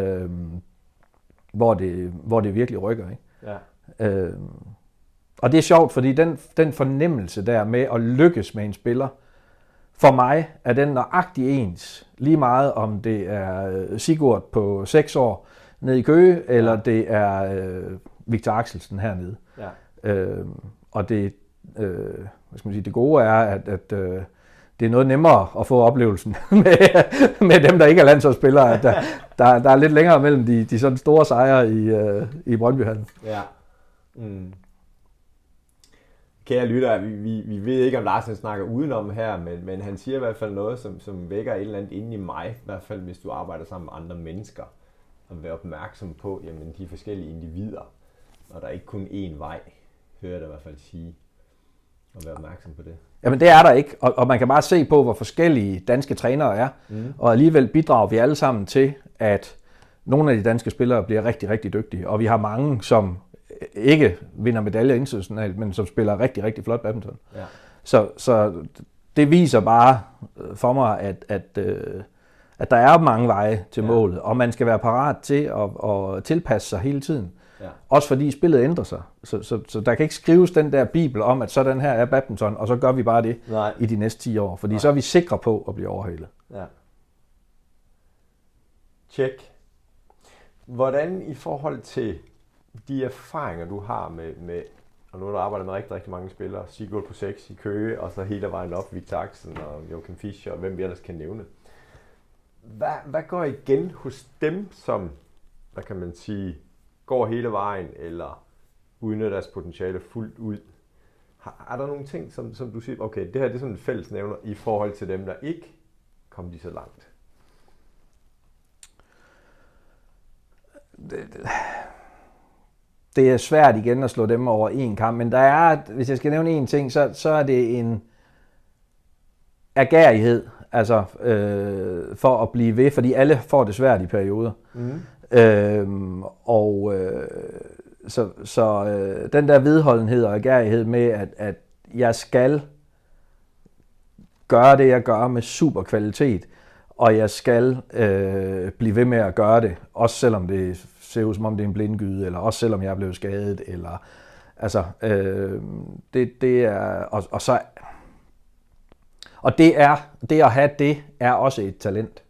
Speaker 2: hvor det virkelig rykker. Ikke? Ja. Og det er sjovt, fordi den fornemmelse der med at lykkes med en spiller, for mig er den nøjagtig ens, lige meget om det er Sigurd på 6 år nede i Køge, eller det er Victor Axelsen hernede. Ja. Og det, det gode er, at det er noget nemmere at få oplevelsen med dem, der ikke er landsholdsspillere. At der er lidt længere mellem de sådan store sejre i Brøndbyhallen.
Speaker 1: Ja. Kære lytter, vi ved ikke, om Larsen snakker udenom her, men han siger i hvert fald noget, som vækker et eller andet inde i mig, i hvert fald hvis du arbejder sammen med andre mennesker, og være opmærksom på, jamen, de forskellige individer, og der er ikke kun én vej, hører jeg da i hvert fald sige, og være opmærksom på det.
Speaker 2: Jamen det er der ikke, og man kan bare se på, hvor forskellige danske trænere er, og alligevel bidrager vi alle sammen til, at nogle af de danske spillere bliver rigtig, rigtig dygtige, og vi har mange, som ikke vinder medaljer internationalt, men som spiller rigtig, rigtig flot badminton. Ja. Så det viser bare for mig, at der er mange veje til målet, og man skal være parat til at tilpasse sig hele tiden. Ja. Også fordi spillet ændrer sig. Så der kan ikke skrives den der bibel om, at sådan her er badminton, og så gør vi bare det i de næste 10 år. Fordi så er vi sikre på at blive overhalet.
Speaker 1: Ja. Check. Hvordan i forhold til de erfaringer, du har med og nu har du arbejdet med rigtig, rigtig mange spillere. Sigurd på 6 i Køge, og så hele vejen op, Victor Axelsen og Joachim Fischer, og hvem vi ellers kan nævne. Hvad går igen hos dem, som, hvad kan man sige, går hele vejen, eller udnytter deres potentiale fuldt ud? Er der nogle ting, som du siger, okay, det her det er sådan en fællesnævner i forhold til dem, der ikke kom lige så langt?
Speaker 2: Det er svært igen at slå dem over en kamp, men der er, hvis jeg skal nævne en ting, så er det en ergærighed, altså for at blive ved, fordi alle får det svært i perioder. Så den der vedholdenhed og ergærighed med, at jeg skal gøre det, jeg gør med super kvalitet, og jeg skal blive ved med at gøre det, også selvom det ser ud som om det er en blindgyde, eller også selvom jeg er blevet skadet, eller altså det er og det at have det er også et talent.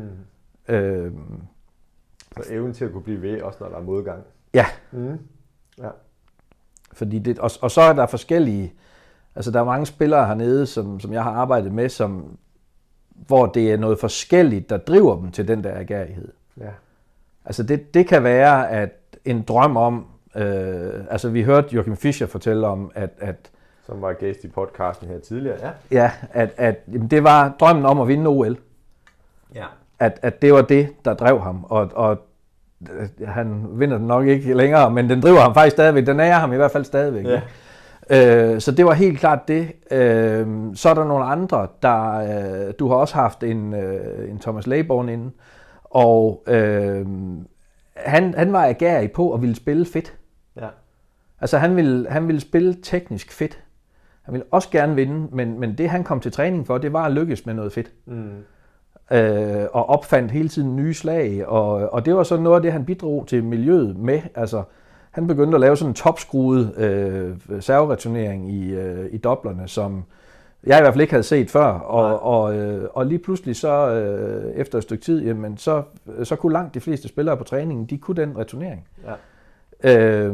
Speaker 1: Så evnen til at kunne blive ved, også når der er modgang.
Speaker 2: Ja.
Speaker 1: Ja.
Speaker 2: Fordi det, og så er der forskellige, altså der er mange spillere hernede, som jeg har arbejdet med, hvor det er noget forskelligt, der driver dem til den der ergærighed.
Speaker 1: Ja.
Speaker 2: Altså det kan være, at en drøm om, altså vi hørte Joachim Fischer fortælle om, at
Speaker 1: som var gæst i podcasten her tidligere, ja.
Speaker 2: Ja, at det var drømmen om at vinde OL.
Speaker 1: Ja.
Speaker 2: At det var det, der drev ham, og han vinder den nok ikke længere, men den driver ham faktisk stadigvæk. Den er ham i hvert fald stadigvæk. Ja. Så det var helt klart det. Så er der nogle andre, der du har også haft en Thomas Laybourne inde, og han var agerig på at ville spille fedt. Ja. Altså han ville spille teknisk fedt. Han ville også gerne vinde, men det han kom til træning for, det var at lykkes med noget fedt. Og opfandt hele tiden nye slag, og det var så noget af det, han bidrog til miljøet med. Altså, han begyndte at lave sådan en topskruet servereturnering i doblerne, som jeg i hvert fald ikke havde set før. Og lige pludselig så, efter et stykke tid, jamen, så kunne langt de fleste spillere på træningen, de kunne den returnering. Ja.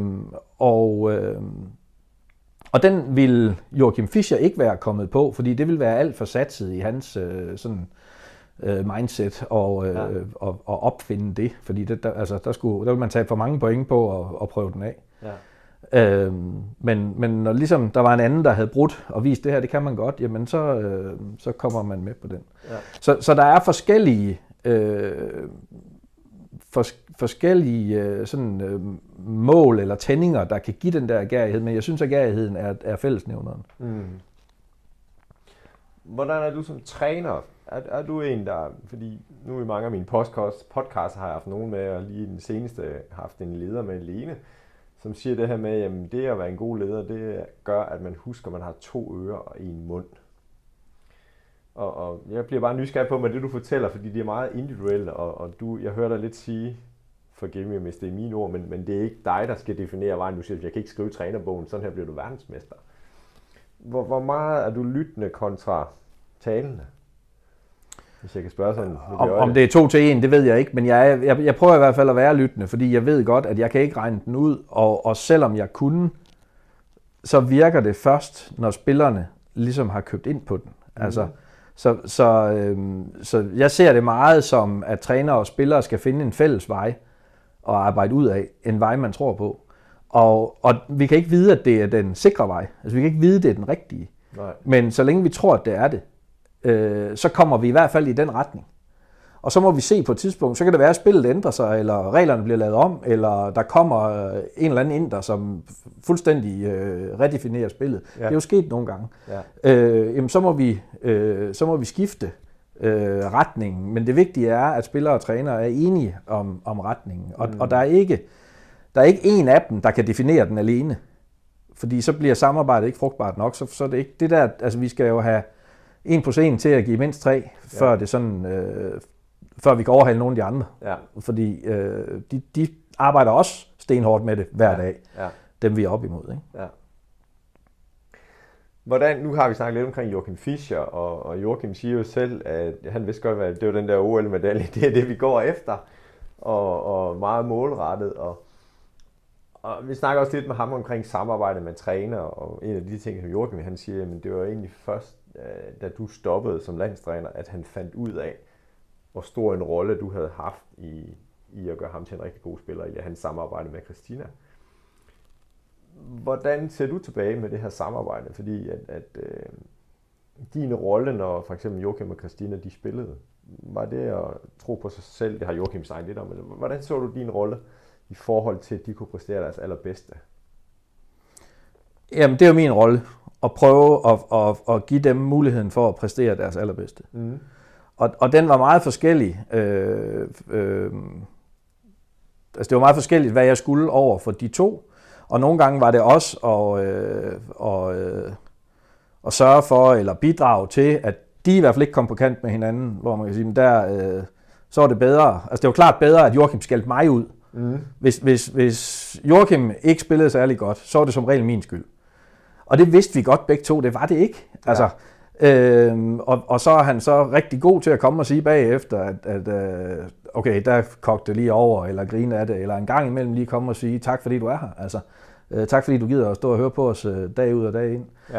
Speaker 2: Og den ville Joachim Fischer ikke være kommet på, fordi det ville være alt for satset i hans sådan mindset og opfinde det, fordi der ville man tage for mange point på at prøve den af. Ja. Men når ligesom der var en anden, der havde brudt og vist det her, det kan man godt, jamen så kommer man med på den. Ja. Så der er forskellige sådan, mål eller tændinger, der kan give den der ergærighed, men jeg synes, at ergærigheden er fællesnævneren.
Speaker 1: Hvordan er du som træner? Er du en, der, fordi nu i mange af mine podcasts har jeg haft nogen med, og lige den seneste har haft en leder med, Lene, som siger det her med, jamen det at være en god leder, det gør, at man husker, at man har 2 ører og 1 mund. Og jeg bliver bare nysgerrig på med det, du fortæller, fordi de er meget individuelle, og jeg hører dig lidt sige, forgive mig, hvis det er mine ord, men det er ikke dig, der skal definere vejen. Du siger, at jeg kan ikke skrive trænerbogen, sådan her bliver du verdensmester. Hvor meget er du lyttende kontra talende? Hvis jeg kan spørge sådan.
Speaker 2: Om det er 2 til 1, det ved jeg ikke, men jeg prøver i hvert fald at være lyttende, fordi jeg ved godt, at jeg kan ikke regne den ud, og selvom jeg kunne, så virker det først, når spillerne ligesom har købt ind på den. Altså, så jeg ser det meget som, at trænere og spillere skal finde en fælles vej og arbejde ud af, en vej man tror på. Og vi kan ikke vide, at det er den sikre vej. Altså vi kan ikke vide, at det er den rigtige. Nej. Men så længe vi tror, at det er det, så kommer vi i hvert fald i den retning. Og så må vi se på et tidspunkt, så kan det være, at spillet ændrer sig, eller reglerne bliver lavet om, eller der kommer en eller anden ind, der som fuldstændig redefinerer spillet. Ja. Det er jo sket nogle gange. Ja. Jamen, så må vi skifte retningen. Men det vigtige er, at spillere og trænere er enige om retningen. Og der er ikke en af dem, der kan definere den alene. Fordi så bliver samarbejdet ikke frugtbart nok. Så er det ikke det der, altså vi skal jo have 1 + 1 til at give mindst 3, før det sådan, før vi kan overhale nogle af de andre. Ja. Fordi de arbejder også stenhårdt med det hver dag, dem vi er op imod. Ikke? Ja.
Speaker 1: Hvordan, nu har vi snakket lidt omkring Joachim Fischer, og Joachim siger jo selv, at han vidste godt, at det var den der OL-medalje, det er det, vi går efter, og meget målrettet. Og vi snakker også lidt med ham omkring samarbejde med træner, og en af de ting, som Joachim han siger, men det var egentlig først, da du stoppede som landstræner, at han fandt ud af, hvor stor en rolle du havde haft i at gøre ham til en rigtig god spiller, i at han samarbejde med Christina. Hvordan ser du tilbage med det her samarbejde? Fordi at din rolle, når for eksempel Joachim og Christina de spillede, var det at tro på sig selv? Det har Joachim sagt lidt om. Men hvordan så du din rolle i forhold til, at de kunne præstere deres allerbedste?
Speaker 2: Jamen, det er jo min rolle. At prøve at give dem muligheden for at præstere deres allerbedste. Mm. Og den var meget forskellig. Altså, det var meget forskelligt, hvad jeg skulle over for de to. Og nogle gange var det også at sørge for, eller bidrage til, at de i hvert fald ikke kom på kant med hinanden, hvor man kan sige, så var det bedre. Altså, det var klart bedre, at Joachim skældte mig ud. Mm. Hvis Joachim ikke spillede særlig godt, så var det som regel min skyld. Og det vidste vi godt begge to, det var det ikke. Ja. Altså, og så er han så rigtig god til at komme og sige bagefter, at okay, der kogte det lige over, eller grine af det, eller en gang imellem lige komme og sige, tak fordi du er her. Altså, tak fordi du gider at stå og høre på os dag ud og dag ind. Ja.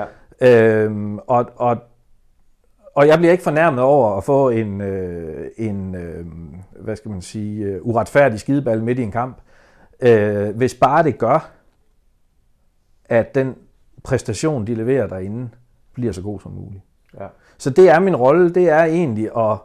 Speaker 2: Og jeg bliver ikke fornærmet over at få en hvad skal man sige, uretfærdig skideball midt i en kamp, hvis bare det gør, at den præstation, de leverer derinde, bliver så god som muligt. Ja. Så det er min rolle, det er egentlig at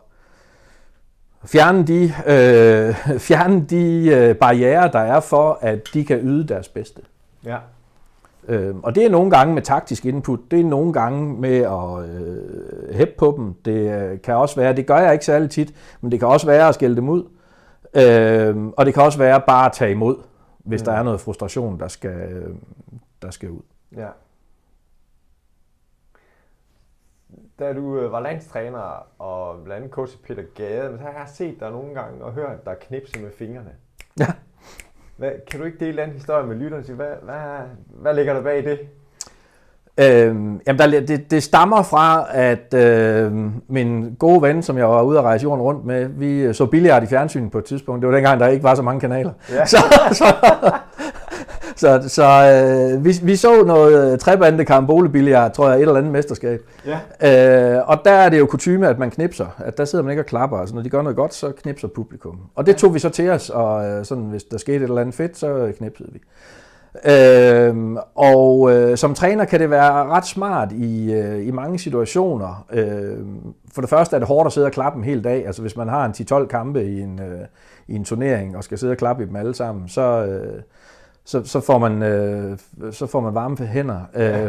Speaker 2: fjerne de barrierer, der er for, at de kan yde deres bedste. Ja. Og det er nogle gange med taktisk input, det er nogle gange med at hæppe på dem. Det kan også være, det gør jeg ikke særlig tit, men det kan også være at skælde dem ud. Og det kan også være bare at tage imod, hvis der er noget frustration, der skal ud. Ja. Da du var landstræner og blandt andet coach Peter Gade, så har jeg set dig nogle gange og hørt dig knipse med fingrene. Ja. Kan du ikke dele den historie med lytterne? Hvad ligger der bag det? Jamen det stammer fra, at min gode ven, som jeg var ude at rejse jorden rundt med, vi så billard i fjernsynet på et tidspunkt. Det var dengang, der ikke var så mange kanaler. Ja. Så vi så noget trebande karambolebillard, tror jeg, et eller andet mesterskab. Ja. Og der er det jo kutyme, at man knipser. At der sidder man ikke og klapper. Altså, når de gør noget godt, så knipser publikum. Og det tog vi så til os, og sådan, hvis der skete et eller andet fedt, så knipsede vi. Som træner kan det være ret smart i mange situationer. For det første er det hårdt at sidde og klappe en hel dag. Altså hvis man har en 10-12 kampe i en turnering, og skal sidde og klappe i dem alle sammen, så får man varme hænder. Ja.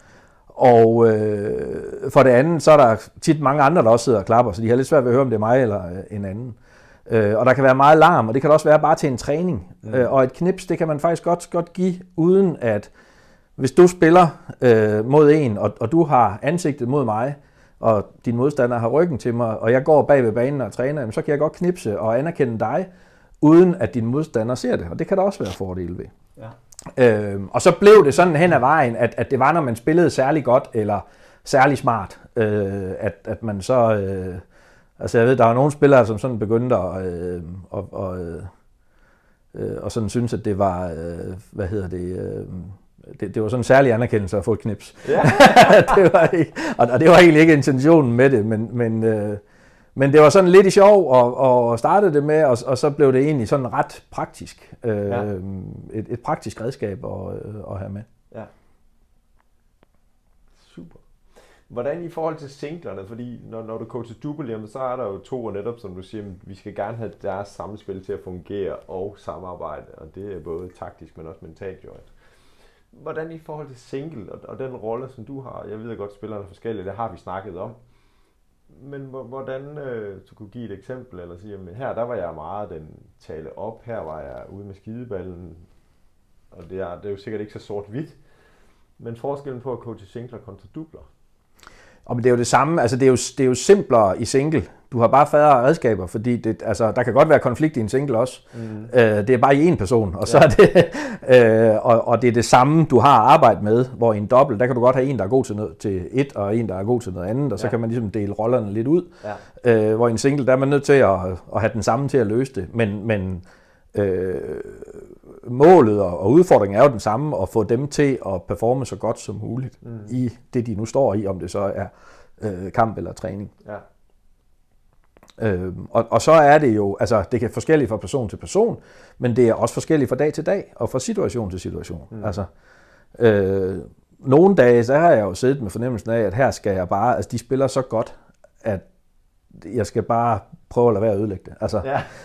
Speaker 2: For det andet, så er der tit mange andre, der også sidder og klapper, så de har lidt svært ved at høre, om det er mig eller en anden. Og der kan være meget larm, og det kan også være bare til en træning. Og et knips, det kan man faktisk godt give, uden at hvis du spiller mod en, og du har ansigtet mod mig, og din modstander har ryggen til mig, og jeg går bag ved banen og træner, så kan jeg godt knipse og anerkende dig, uden at din modstander ser det. Og det kan der også være fordele ved. Ja. Og så blev det sådan hen ad vejen, at det var, når man spillede særlig godt, eller særlig smart, at man så... Altså jeg ved, der var nogle spillere, som sådan begyndte og sådan synes, at det var, det var sådan en særlig anerkendelse at få et knips. Ja. Det var ikke, og det var egentlig ikke intentionen med det, men det var sådan lidt i sjov og startede det med, og så blev det egentlig sådan ret praktisk. Et praktisk redskab at have med. Ja. Super. Hvordan i forhold til singlerne, fordi når du coacher double, så er der jo to, og netop som du siger, vi skal gerne have deres samspil til at fungere og samarbejde, og det er både taktisk, men også mentalt jo. Hvordan i forhold til single og den rolle, som du har, jeg ved godt, spillerne er forskellige, det har vi snakket om, men hvordan, du kunne give et eksempel, eller sige, at her der var jeg meget den tale op, her var jeg ude med skideballen, og det er jo sikkert ikke så sort-hvidt, men forskellen på at coache singler kontra dubler. Og det er jo det samme, altså det er jo simplere i single. Du har bare færre redskaber, fordi der kan godt være konflikt i en single også. Mm. Det er bare i én person, og så er det og det er det samme, du har arbejdet med, hvor i en dobbelt, der kan du godt have en, der er god til et, og en, der er god til noget andet, og så kan man ligesom dele rollerne lidt ud. Ja. Hvor i en single, der er man nødt til at have den samme til at løse det. Men målet og udfordringen er jo den samme, at få dem til at performe så godt som muligt i det, de nu står i, om det så er kamp eller træning.
Speaker 1: Ja.
Speaker 2: Og så er det jo, altså det kan forskelligt fra person til person, men det er også forskelligt fra dag til dag, og fra situation til situation. Altså, nogle dage, så har jeg jo siddet med fornemmelsen af, at her skal jeg bare, altså de spiller så godt, at jeg skal bare prøve at lade være at ødelægge det. Altså,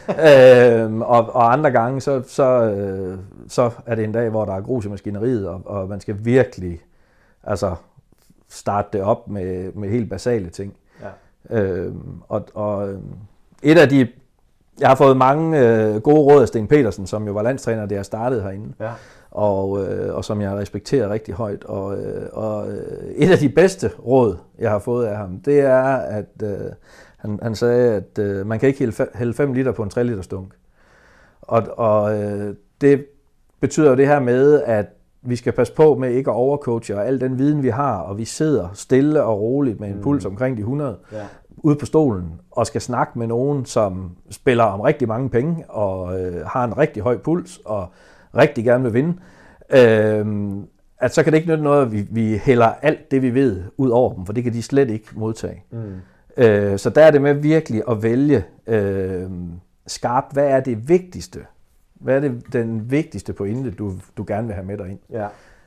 Speaker 2: og andre gange, så er det en dag, hvor der er grus i maskineriet, og man skal virkelig altså, starte det op med helt basale ting. Ja. Et af de, jeg har fået mange gode råd af Sten Petersen, som jo var landstræner, da jeg startede herinde, og som jeg respekterer rigtig højt. Og et af de bedste råd, jeg har fået af ham, det er, at han sagde, at man kan ikke hælde 5 liter på en 3 liter stunk. Og det betyder jo det her med, at vi skal passe på med ikke at overcoache, og al den viden, vi har, og vi sidder stille og roligt med en puls omkring de 100, ude på stolen, og skal snakke med nogen, som spiller om rigtig mange penge, og har en rigtig høj puls, og rigtig gerne vil vinde, at så kan det ikke nytte noget, at vi hælder alt det, vi ved, ud over dem, for det kan de slet ikke modtage. Så der er det med virkelig at vælge skarpt, hvad er det vigtigste? Hvad er det den vigtigste pointe, du gerne vil have med dig ind? Ja.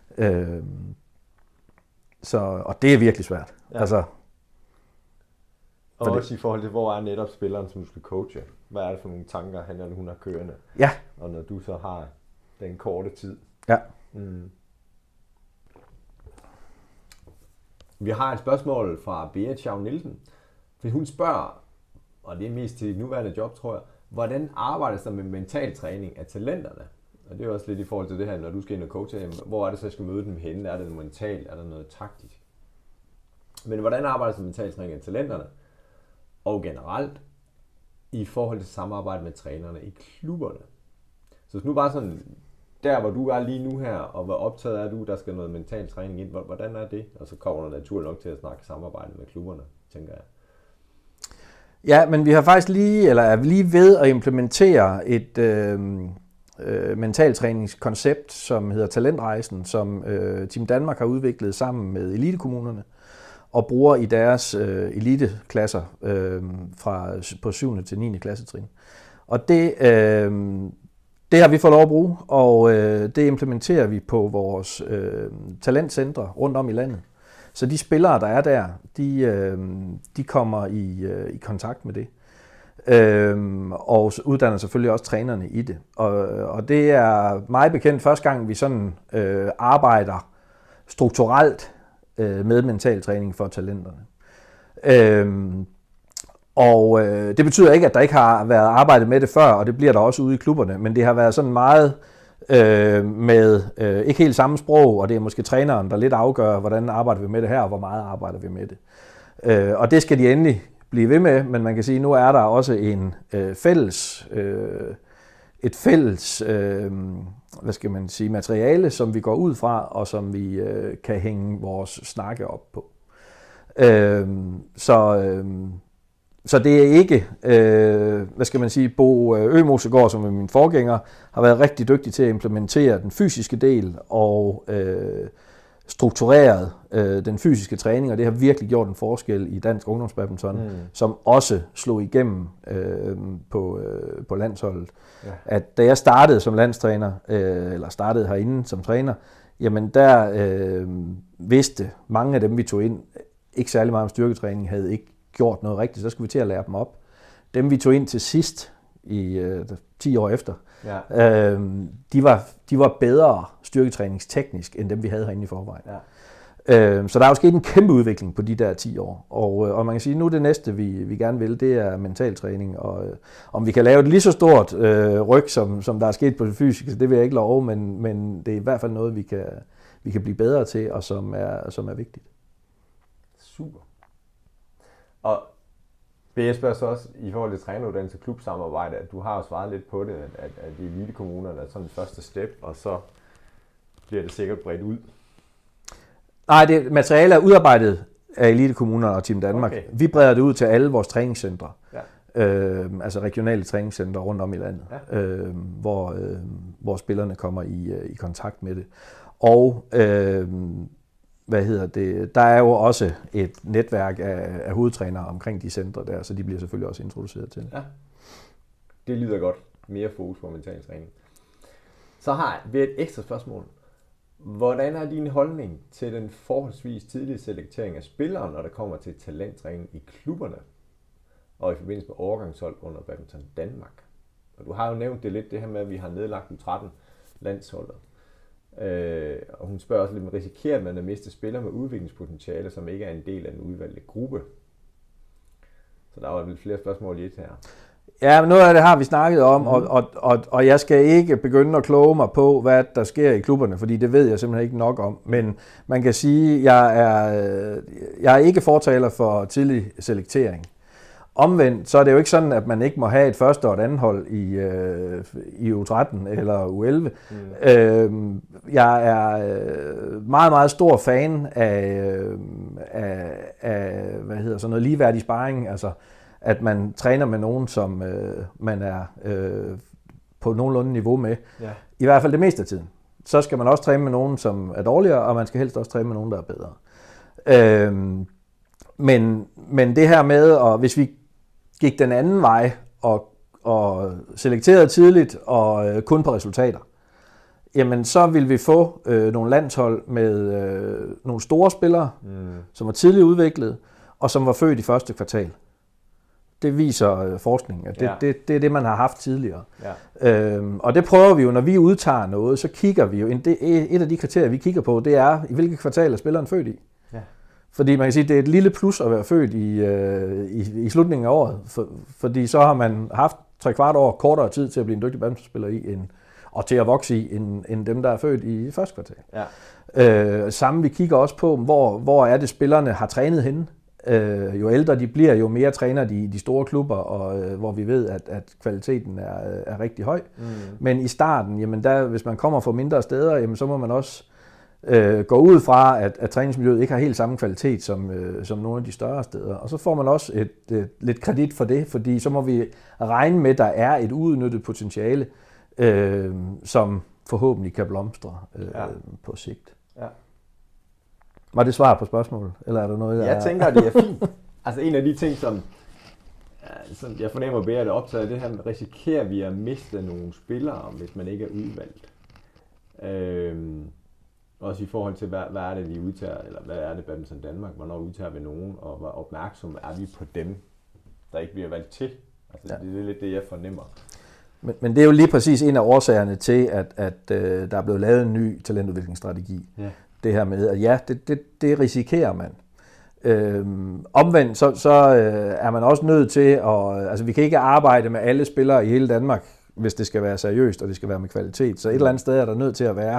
Speaker 2: Og det er virkelig svært. Ja. Altså,
Speaker 1: og også i forhold til, hvor er netop spilleren, som du skal coache? Hvad er det for nogle tanker, han eller hun har kørende?
Speaker 2: Ja.
Speaker 1: Og når du så har den korte tid.
Speaker 2: Ja.
Speaker 1: Vi har et spørgsmål fra Berit Schav Nielsen. For hun spørger, og det er mest til dit nuværende job, tror jeg, hvordan arbejdes der med mental træning af talenterne? Og det er også lidt i forhold til det her, når du skal ind og coache, hvor er det så, jeg skal møde dem henne? Er det noget mentalt? Er der noget taktisk? Men hvordan arbejdes der med mental træning af talenterne? Og generelt i forhold til samarbejde med trænerne i klubberne. Så nu bare sådan, der hvor du er lige nu her, og hvor optaget er du, der skal noget mental træning ind, hvordan er det? Og så kommer der naturligt nok til at snakke samarbejde med klubberne, tænker jeg.
Speaker 2: Ja, men vi har faktisk er lige ved at implementere et mentaltræningskoncept, som hedder Talentrejsen, som Team Danmark har udviklet sammen med elitekommunerne og bruger i deres eliteklasser på 7. til 9. klassetrin. Og det har vi fået lov at bruge, og det implementerer vi på vores talentcentre rundt om i landet. Så de spillere, der er der, de kommer i kontakt med det. Og uddanner selvfølgelig også trænerne i det. Og det er meget bekendt første gang, vi sådan arbejder strukturelt med mental træning for talenterne. Det betyder ikke, at der ikke har været arbejdet med det før, og det bliver der også ude i klubberne, men det har været sådan meget med ikke helt samme sprog, og det er måske træneren, der lidt afgør, hvordan arbejder vi med det her, og hvor meget arbejder vi med det. Og det skal de endelig blive ved med, men man kan sige, at nu er der også et fælles materiale, som vi går ud fra, og som vi kan hænge vores snakke op på. Så det er ikke, Bo Ømosegård, som er min forgænger, har været rigtig dygtig til at implementere den fysiske del og struktureret den fysiske træning, og det har virkelig gjort en forskel i dansk ungdomsbadminton, som også slog igennem på landsholdet. Ja. At da jeg startede som landstræner, eller startede herinde som træner, jamen der vidste mange af dem, vi tog ind, ikke særlig meget om styrketræning, havde ikke gjort noget rigtigt, så skulle vi til at lære dem op. Dem vi tog ind til sidst, i 10 år efter, de var bedre styrketræningsteknisk, end dem vi havde herinde i forvejen. Ja. Så der er jo sket en kæmpe udvikling på de der 10 år. Og man kan sige, at nu det næste, vi gerne vil, det er mentaltræning. Og om vi kan lave et lige så stort ryg, som der er sket på det fysiske, det vil jeg ikke love, men det er i hvert fald noget, vi kan blive bedre til, og som er vigtigt.
Speaker 1: Super. Og BS spørger så også i forhold til træneruddannelse og klubsamarbejde, at du har jo svaret lidt på det, at de elitekommunerne er sådan et første step, og så bliver det sikkert bredt ud.
Speaker 2: Nej, det materiale er udarbejdet af elitekommunerne og Team Danmark. Okay. Vi breder det ud til alle vores træningscentre. altså regionale træningscenter rundt om i landet, hvor spillerne kommer i kontakt med det. Og der er jo også et netværk af hovedtrænere omkring de centre der, så de bliver selvfølgelig også introduceret til.
Speaker 1: Ja, det lyder godt. Mere fokus på mental træning. Så har vi et ekstra spørgsmål. Hvordan er din holdning til den forholdsvis tidlige selektering af spillere, når der kommer til talenttræning i klubberne og i forbindelse med overgangshold under Badminton Danmark? Og du har jo nævnt det lidt, det her med, at vi har nedlagt U13-landsholdet. Og hun spørger også lidt, risikerer man at miste spillere med udviklingspotentiale, som ikke er en del af den udvalgte gruppe? Så der var vel flere spørgsmål i et her.
Speaker 2: Ja, men noget af det har vi snakket om, og jeg skal ikke begynde at kloge mig på, hvad der sker i klubberne, fordi det ved jeg simpelthen ikke nok om. Men man kan sige, at jeg er ikke fortaler for tidlig selektering. Omvendt, så er det jo ikke sådan, at man ikke må have et første og et andet hold i U13 eller U11. Jeg er meget, meget stor fan af sådan noget ligeværdig sparring, altså at man træner med nogen, som man er på nogenlunde niveau med. Ja. I hvert fald det meste af tiden. Så skal man også træne med nogen, som er dårligere, og man skal helst også træne med nogen, der er bedre. Men det her med, og hvis vi gik den anden vej og selekterede tidligt og kun på resultater, jamen så vil vi få nogle landshold med nogle store spillere, som var tidligt udviklet, og som var født i første kvartal. Det viser forskningen, at det er det, man har haft tidligere. Ja. Og det prøver vi jo, når vi udtager noget, så kigger vi jo, et af de kriterier, vi kigger på, det er, i hvilket kvartal er spilleren født i. Ja. Fordi man kan sige, det er et lille plus at være født i slutningen af året, fordi så har man haft 3/4 år kortere tid til at blive en dygtig badmintonspiller i, og til at vokse i, end dem, der er født i første kvartal. Ja. Samme vi kigger også på, hvor er det spillerne har trænet henne. Jo ældre de bliver, jo mere træner de i de store klubber, og hvor vi ved, at kvaliteten er rigtig høj. Men i starten, jamen hvis man kommer fra mindre steder, jamen så må man også gå ud fra, at træningsmiljøet ikke har helt samme kvalitet som nogle af de større steder. Og så får man også lidt kredit for det, fordi så må vi regne med, at der er et uudnyttet potentiale, som forhåbentlig kan blomstre på sigt. Ja. Var det svar på spørgsmålet, eller er der noget,
Speaker 1: Jeg tænker, det er fint. Altså en af de ting, som jeg fornemmer bedre, det optaget, det her med, risikerer vi at miste nogle spillere, hvis man ikke er udvalgt. Også i forhold til, hvad er det, vi udtager, eller hvad er det Badminton Danmark, hvornår udtager vi nogen, og hvor opmærksom er vi på dem, der ikke bliver valgt til. Altså det er lidt det, jeg fornemmer.
Speaker 2: Men det er jo lige præcis en af årsagerne til, at der er blevet lavet en ny talentudviklingsstrategi. Ja. Det her med, at det risikerer man. Omvendt, så er man også nødt til at... Altså, vi kan ikke arbejde med alle spillere i hele Danmark, hvis det skal være seriøst, og det skal være med kvalitet. Så et eller andet sted er der nødt til at være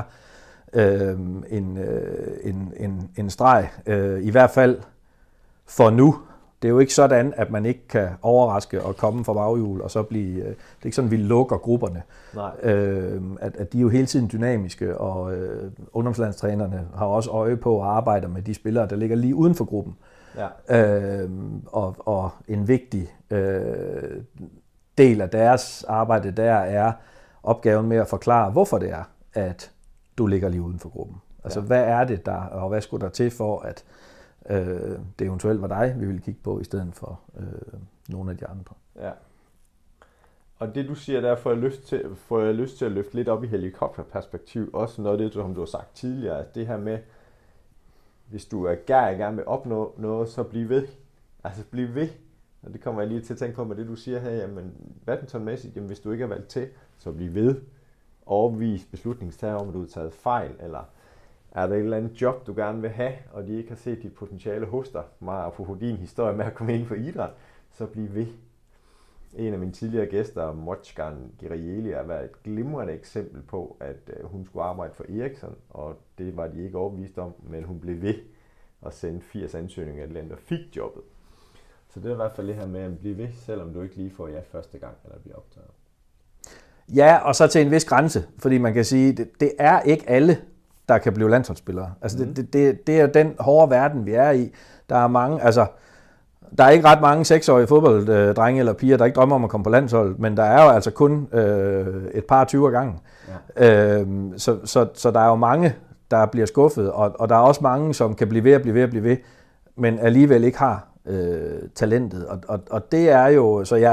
Speaker 2: en streg, i hvert fald for nu. Det er jo ikke sådan, at man ikke kan overraske og komme fra baghjul, og så blive... Det er ikke sådan, vi lukker grupperne. At de er jo hele tiden dynamiske, og ungdomslandstrænerne har også øje på at arbejde med de spillere, der ligger lige uden for gruppen. Ja. Og en vigtig del af deres arbejde der er opgaven med at forklare, hvorfor det er, at du ligger lige uden for gruppen. Altså, hvad er det der, og hvad skulle der til for, at det eventuelt var dig, vi ville kigge på, i stedet for nogle af de andre. Ja.
Speaker 1: Og det du siger, der får jeg lyst til at løfte lidt op i helikopterperspektiv, også noget af det, som du har sagt tidligere, at det her med, hvis du er gerne vil opnå noget, så bliv ved. Altså bliv ved. Og det kommer jeg lige til at tænke på med det, du siger her, jamen badmintonmæssigt, jamen hvis du ikke er valgt til, så bliv ved. Overbevis beslutningstager om, at du har taget fejl, eller er der et eller andet job, du gerne vil have, og de ikke har set dit potentiale hos dig, meget apropos din historie med at komme ind for idræt, så bliv ved. En af mine tidligere gæster, Mochgan Girieli, har været et glimrende eksempel på, at hun skulle arbejde for Ericsson, og det var de ikke overbevist om, men hun blev ved at sende 80 ansøgninger til og fik jobbet. Så det er i hvert fald det her med at blive ved, selvom du ikke lige får ja første gang, eller bliver optaget.
Speaker 2: Ja, og så til en vis grænse, fordi man kan sige, det er ikke alle, der kan blive landsholdsspillere. Altså det er jo den hårde verden, vi er i. Der er mange, altså der er ikke ret mange 6-årige fodbolddrenge eller piger, der ikke drømmer om at komme på landsholdet, men der er jo altså kun et par 20 gange. Ja. Så der er jo mange, der bliver skuffet, og der er også mange, som kan blive ved, men alligevel ikke har talentet. Og det er jo, så jeg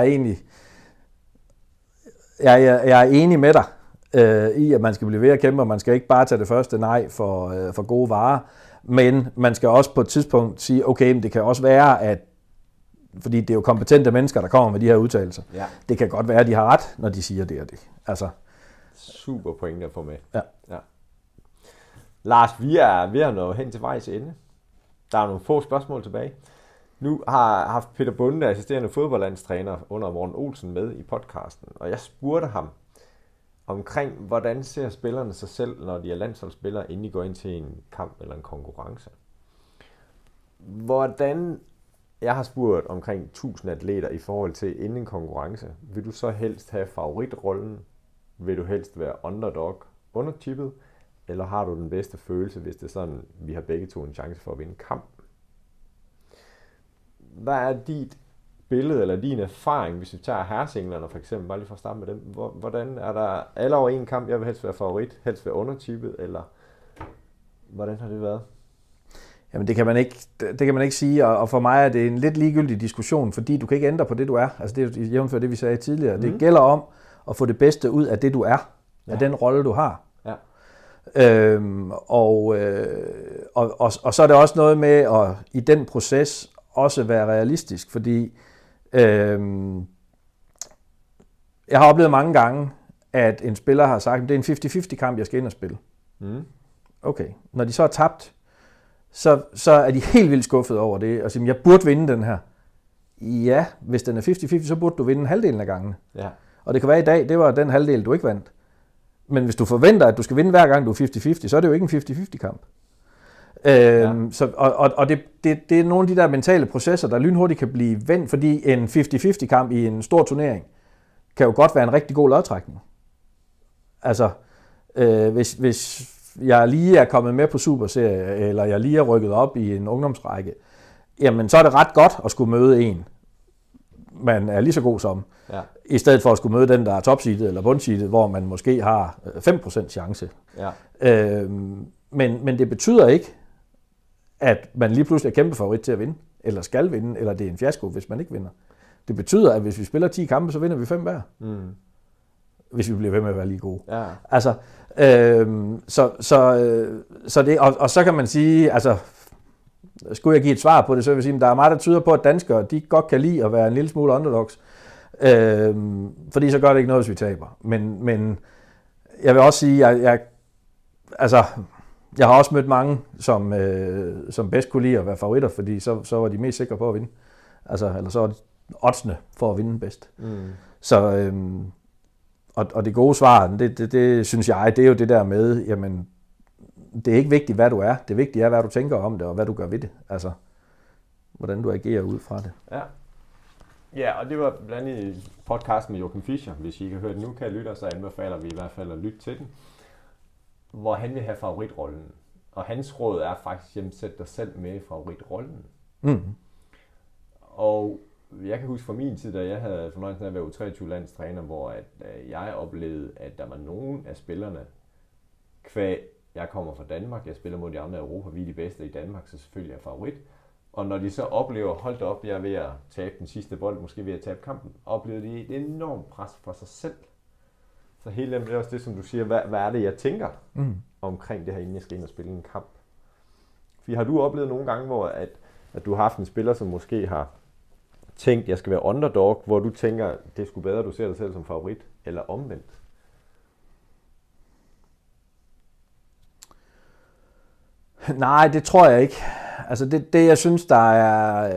Speaker 2: er enig med dig i, at man skal blive ved at kæmpe, og man skal ikke bare tage det første nej for gode varer, men man skal også på et tidspunkt sige, okay, men det kan også være, at fordi det er jo kompetente mennesker, der kommer med de her udtalelser. Ja. Det kan godt være, at de har ret, når de siger det og det. Altså.
Speaker 1: Super pointe at få med.
Speaker 2: Ja.
Speaker 1: Lars, vi er ved at nå hen til vejs ende. Der er nogle få spørgsmål tilbage. Nu har haft Peter Bunde, assisterende fodboldlandstræner, under Morten Olsen med i podcasten, og jeg spurgte ham omkring, hvordan ser spillerne sig selv, når de er landsholdsspillere, inden de går ind til en kamp eller en konkurrence. Jeg har spurgt omkring 1000 atleter i forhold til inden en konkurrence. Vil du så helst have favoritrollen? Vil du helst være underdog, undertippet? Eller har du den bedste følelse, hvis det er sådan, vi har begge to en chance for at vinde kampen? Hvad er dit billede eller din erfaring, hvis vi tager herresinglerne for eksempel, bare lige for at starte med dem? Hvordan er der alle over en kamp, jeg vil helst være favorit, helst være undertippet, eller hvordan har det været?
Speaker 2: Jamen det kan man ikke sige, og for mig er det en lidt ligegyldig diskussion, fordi du kan ikke ændre på det, du er. Altså det er jævnfør det, vi sagde tidligere. Det gælder om at få det bedste ud af det, du er, af den rolle, du har. Ja. Og så er det også noget med at i den proces også være realistisk, fordi jeg har oplevet mange gange, at en spiller har sagt, at det er en 50-50 kamp, jeg skal ind og spille. Okay, når de så er tabt, så er de helt vildt skuffet over det, og siger, jeg burde vinde den her. Ja, hvis den er 50-50, så burde du vinde halvdelen af gangene. Ja. Og det kan være i dag, det var den halvdel, du ikke vandt. Men hvis du forventer, at du skal vinde hver gang, du er 50-50, så er det jo ikke en 50-50 kamp. Det er nogle af de der mentale processer, der lynhurtigt kan blive vendt, fordi en 50-50 kamp i en stor turnering kan jo godt være en rigtig god lodtrækning. Altså, hvis jeg lige er kommet med på Superserie, eller jeg lige er rykket op i en ungdomsrække, jamen så er det ret godt at skulle møde en, man er lige så god som, i stedet for at skulle møde den, der er topseedet eller bundseedet, hvor man måske har 5% chance. Ja. Men det betyder ikke, at man lige pludselig er kæmpe favorit til at vinde, eller skal vinde, eller det er en fiasko, hvis man ikke vinder. Det betyder, at hvis vi spiller 10 kampe, så vinder vi 5 hver. Hvis vi bliver ved med at være lige gode. Ja. Altså, så det, og så kan man sige, altså, skulle jeg give et svar på det, så vil jeg sige, at der er meget, der tyder på, at danskere, de godt kan lide at være en lille smule underdogs. Fordi så gør det ikke noget, hvis vi taber. Men jeg vil også sige, jeg har også mødt mange, som bedst kunne lide at være favoritter, fordi så var de mest sikre på at vinde. Altså, eller så var oddsene for at vinde bedst. Så, og det gode svar, det synes jeg, det er jo det der med, jamen, det er ikke vigtigt, hvad du er. Det vigtige er, hvad du tænker om det, og hvad du gør ved det. Altså, hvordan du agerer ud fra det.
Speaker 1: Ja. Ja, og det var blandt andet podcasten med Joachim Fischer. Hvis I ikke har hørt den nu, kan jeg lytte, så anbefaler vi i hvert fald at lytte til den. Hvor han vil have favoritrollen. Og hans råd er faktisk, at sætte dig selv med i favoritrollen. Og jeg kan huske fra min tid, da jeg havde fornøjelsen af at være U23-landstræner, hvor at jeg oplevede, at der var nogen af spillerne, jeg kommer fra Danmark, jeg spiller mod de andre i Europa, vi er de bedste i Danmark, så selvfølgelig er jeg favorit. Og når de så oplever, hold op, jeg er ved at tabe den sidste bold, måske ved at tabe kampen, oplever de et enormt pres for sig selv. Så hele det er også det, som du siger, hvad er det, jeg tænker omkring det her, inden jeg skal ind og spille en kamp. For har du oplevet nogle gange, hvor at du har haft en spiller, som måske har tænkt, jeg skal være underdog, hvor du tænker, det er sgu bedre, du ser dig selv som favorit, eller omvendt?
Speaker 2: Nej, det tror jeg ikke. Altså det jeg synes, der er...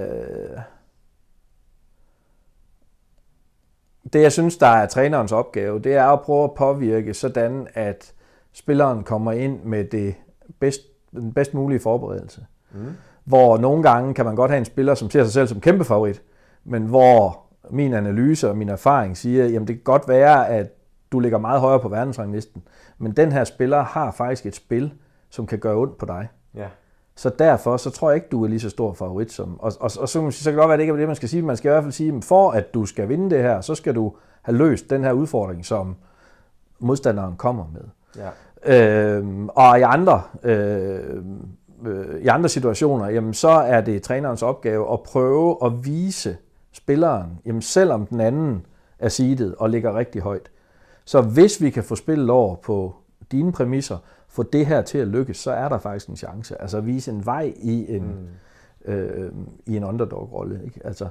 Speaker 2: Det jeg synes, der er trænerens opgave, det er at prøve at påvirke sådan, at spilleren kommer ind med den bedst mulige forberedelse. Hvor nogle gange kan man godt have en spiller, som ser sig selv som kæmpe favorit, men hvor min analyse og min erfaring siger, jamen det kan godt være, at du ligger meget højere på verdensranglisten, men den her spiller har faktisk et spil, som kan gøre ondt på dig. Ja. Så derfor, så tror jeg ikke, du er lige så stor favorit som... Og så kan det godt være, det ikke er det, man skal sige. Man skal i hvert fald sige, at for at du skal vinde det her, så skal du have løst den her udfordring, som modstanderen kommer med. Ja. Og i andre situationer, jamen, så er det trænerens opgave at prøve at vise spilleren, jamen, selvom den anden er seedet og ligger rigtig højt. Så hvis vi kan få spillet over på dine præmisser, få det her til at lykkes, så er der faktisk en chance. Altså at vise en vej i en underdog-rolle. Ikke? Altså,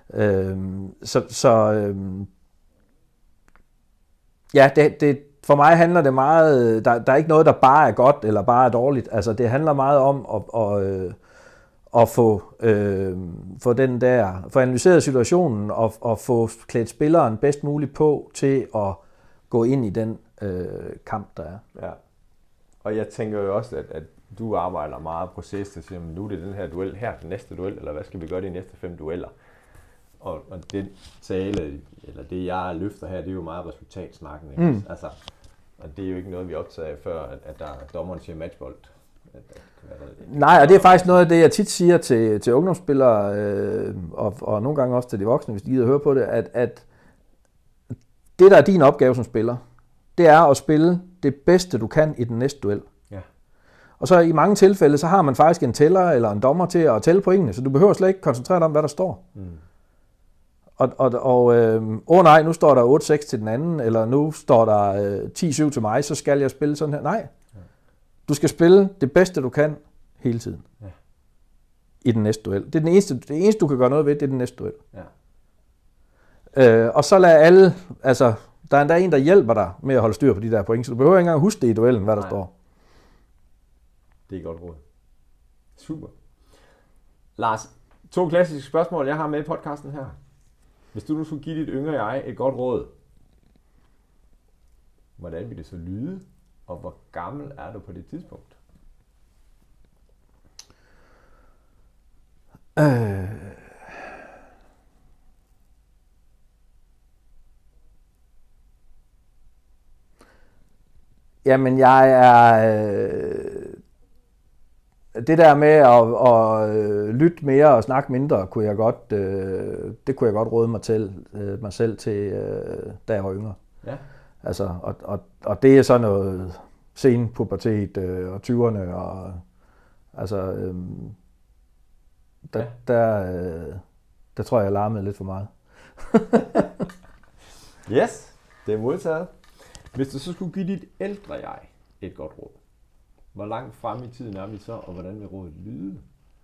Speaker 2: for mig handler det meget, der er ikke noget, der bare er godt eller bare er dårligt. Altså det handler meget om at få den der, få analyseret situationen og få klædt spilleren bedst muligt på til at gå ind i den kamp, der er.
Speaker 1: Ja. Og jeg tænker jo også, at du arbejder meget proces til at sige, nu er det den her duel, her den næste duel, eller hvad skal vi gøre de næste 5 dueller? Og det tale, eller det jeg løfter her, det er jo meget resultatsnakken. Ikke? Altså, og det er jo ikke noget, vi optager af før, at der dommeren siger matchbold.
Speaker 2: Nej, og det er faktisk noget af det, jeg tit siger til ungdomsspillere, og nogle gange også til de voksne, hvis de gider høre på det, at det, der er din opgave som spiller, det er at spille det bedste, du kan i den næste duel. Ja. Og så i mange tilfælde, så har man faktisk en tæller eller en dommer til at tælle pointene, så du behøver slet ikke koncentrere dig om, hvad der står. Nej, nu står der 8-6 til den anden, eller nu står der 10-7 til mig, så skal jeg spille sådan her. Nej, du skal spille det bedste, du kan hele tiden i den næste duel. Det er det eneste, du kan gøre noget ved, det er den næste duel. Ja. Og så lad alle, altså, der er endda en, der hjælper dig med at holde styr på de der point, så du behøver ikke engang huske det i duellen, hvad der står.
Speaker 1: Det er godt råd. Super. Lars, 2 klassiske spørgsmål, jeg har med i podcasten her. Hvis du nu skulle give dit yngre jeg et godt råd, hvordan vil det så lyde, og hvor gammel er du på det tidspunkt?
Speaker 2: Jamen, jeg er... det der med at lytte mere og snakke mindre, kunne jeg godt, det kunne jeg godt råde mig selv til, da jeg var yngre. Ja. Altså, og det er sådan noget sen pubertet og 20'erne, og altså, der tror jeg larmede lidt for meget.
Speaker 1: Yes, det er modtaget. Hvis du så skulle give dit ældre jeg et godt råd, hvor langt frem i tiden er vi så, og hvordan vil rådet lyde?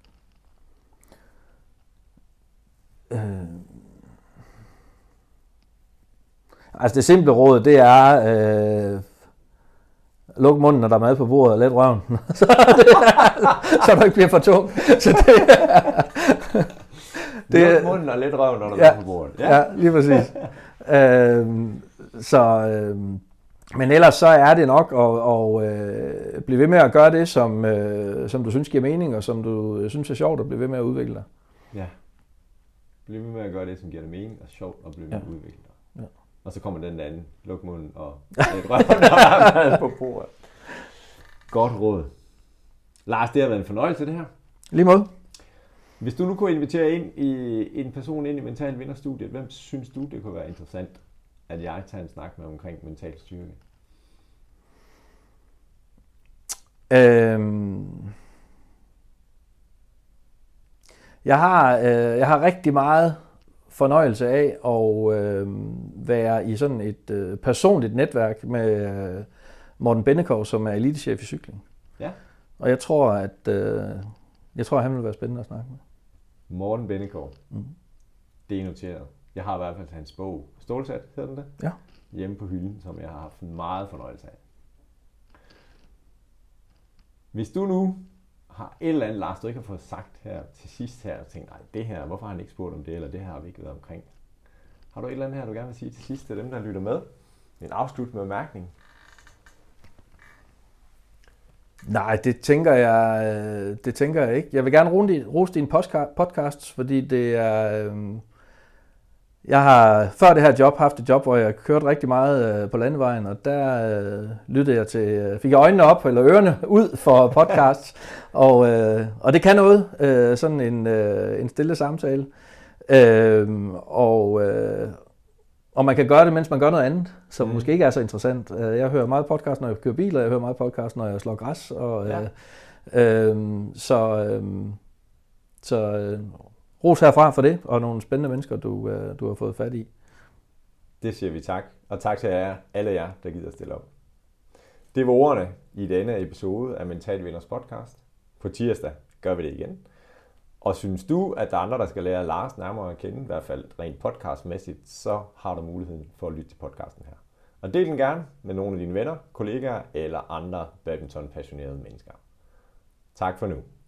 Speaker 2: Altså det simple råd, det er luk munden, når der er mad på bordet, og let røven, så du ikke bliver for tung. Så
Speaker 1: luk munden og let røven, når der er mad på bordet.
Speaker 2: Ja, lige præcis. Men ellers så er det nok at blive ved med at gøre det, som du synes giver mening, og som du synes er sjovt at blive ved med at udvikle dig.
Speaker 1: Ja. Bliv ved med at gøre det, som giver dig mening og sjovt at blive ved med at udvikle dig. Ja. Og så kommer den anden, luk munden og lidt røven, når der er på bordet. Godt råd. Lars, det har været en fornøjelse det her.
Speaker 2: Lige måde.
Speaker 1: Hvis du nu kunne invitere en person ind i Mental Vinderstudiet, hvem synes du, det kunne være interessant, at jeg tager en snak med omkring mental styrke?
Speaker 2: Jeg har rigtig meget fornøjelse af at være i sådan et personligt netværk med Morten Bennekov, som er elitechef i cykling. Ja. Og jeg tror, at han vil være spændende at snakke med.
Speaker 1: Morten Bennekov. Det er noteret. Jeg har i hvert fald hans bog, Stålsat hedder den det? Ja. Hjemme på hylden, som jeg har haft meget fornøjelse af. Hvis du nu har et eller andet, Lars, du ikke har fået sagt her til sidst her, og tænkt, nej, det her, hvorfor har han ikke spurgt om det, eller det her har vi ikke været omkring. Har du et eller andet her, du gerne vil sige til sidst til dem, der lytter med? En afsluttende bemærkning.
Speaker 2: Nej, det tænker jeg ikke. Jeg vil gerne rose dine podcasts, fordi det er... Jeg har før det her job haft et job, hvor jeg kørte rigtig meget på landevejen, og der lyttede jeg til, fik jeg øjnene op, eller ørerne ud for podcasts, og det kan noget, sådan en stille samtale. Og man kan gøre det, mens man gør noget andet, som måske ikke er så interessant. Jeg hører meget podcast, når jeg kører bil, og jeg hører meget podcast, når jeg slår græs. Så ros herfra for det, og nogle spændende mennesker, du har fået fat i.
Speaker 1: Det siger vi tak, og tak til alle jer, der gider stille op. Det var ordene i denne episode af Mental Vinders podcast. På tirsdag gør vi det igen. Og synes du, at der er andre, der skal lære Lars nærmere at kende, i hvert fald rent podcastmæssigt, så har du muligheden for at lytte til podcasten her. Og del den gerne med nogle af dine venner, kollegaer eller andre badminton-passionerede mennesker. Tak for nu.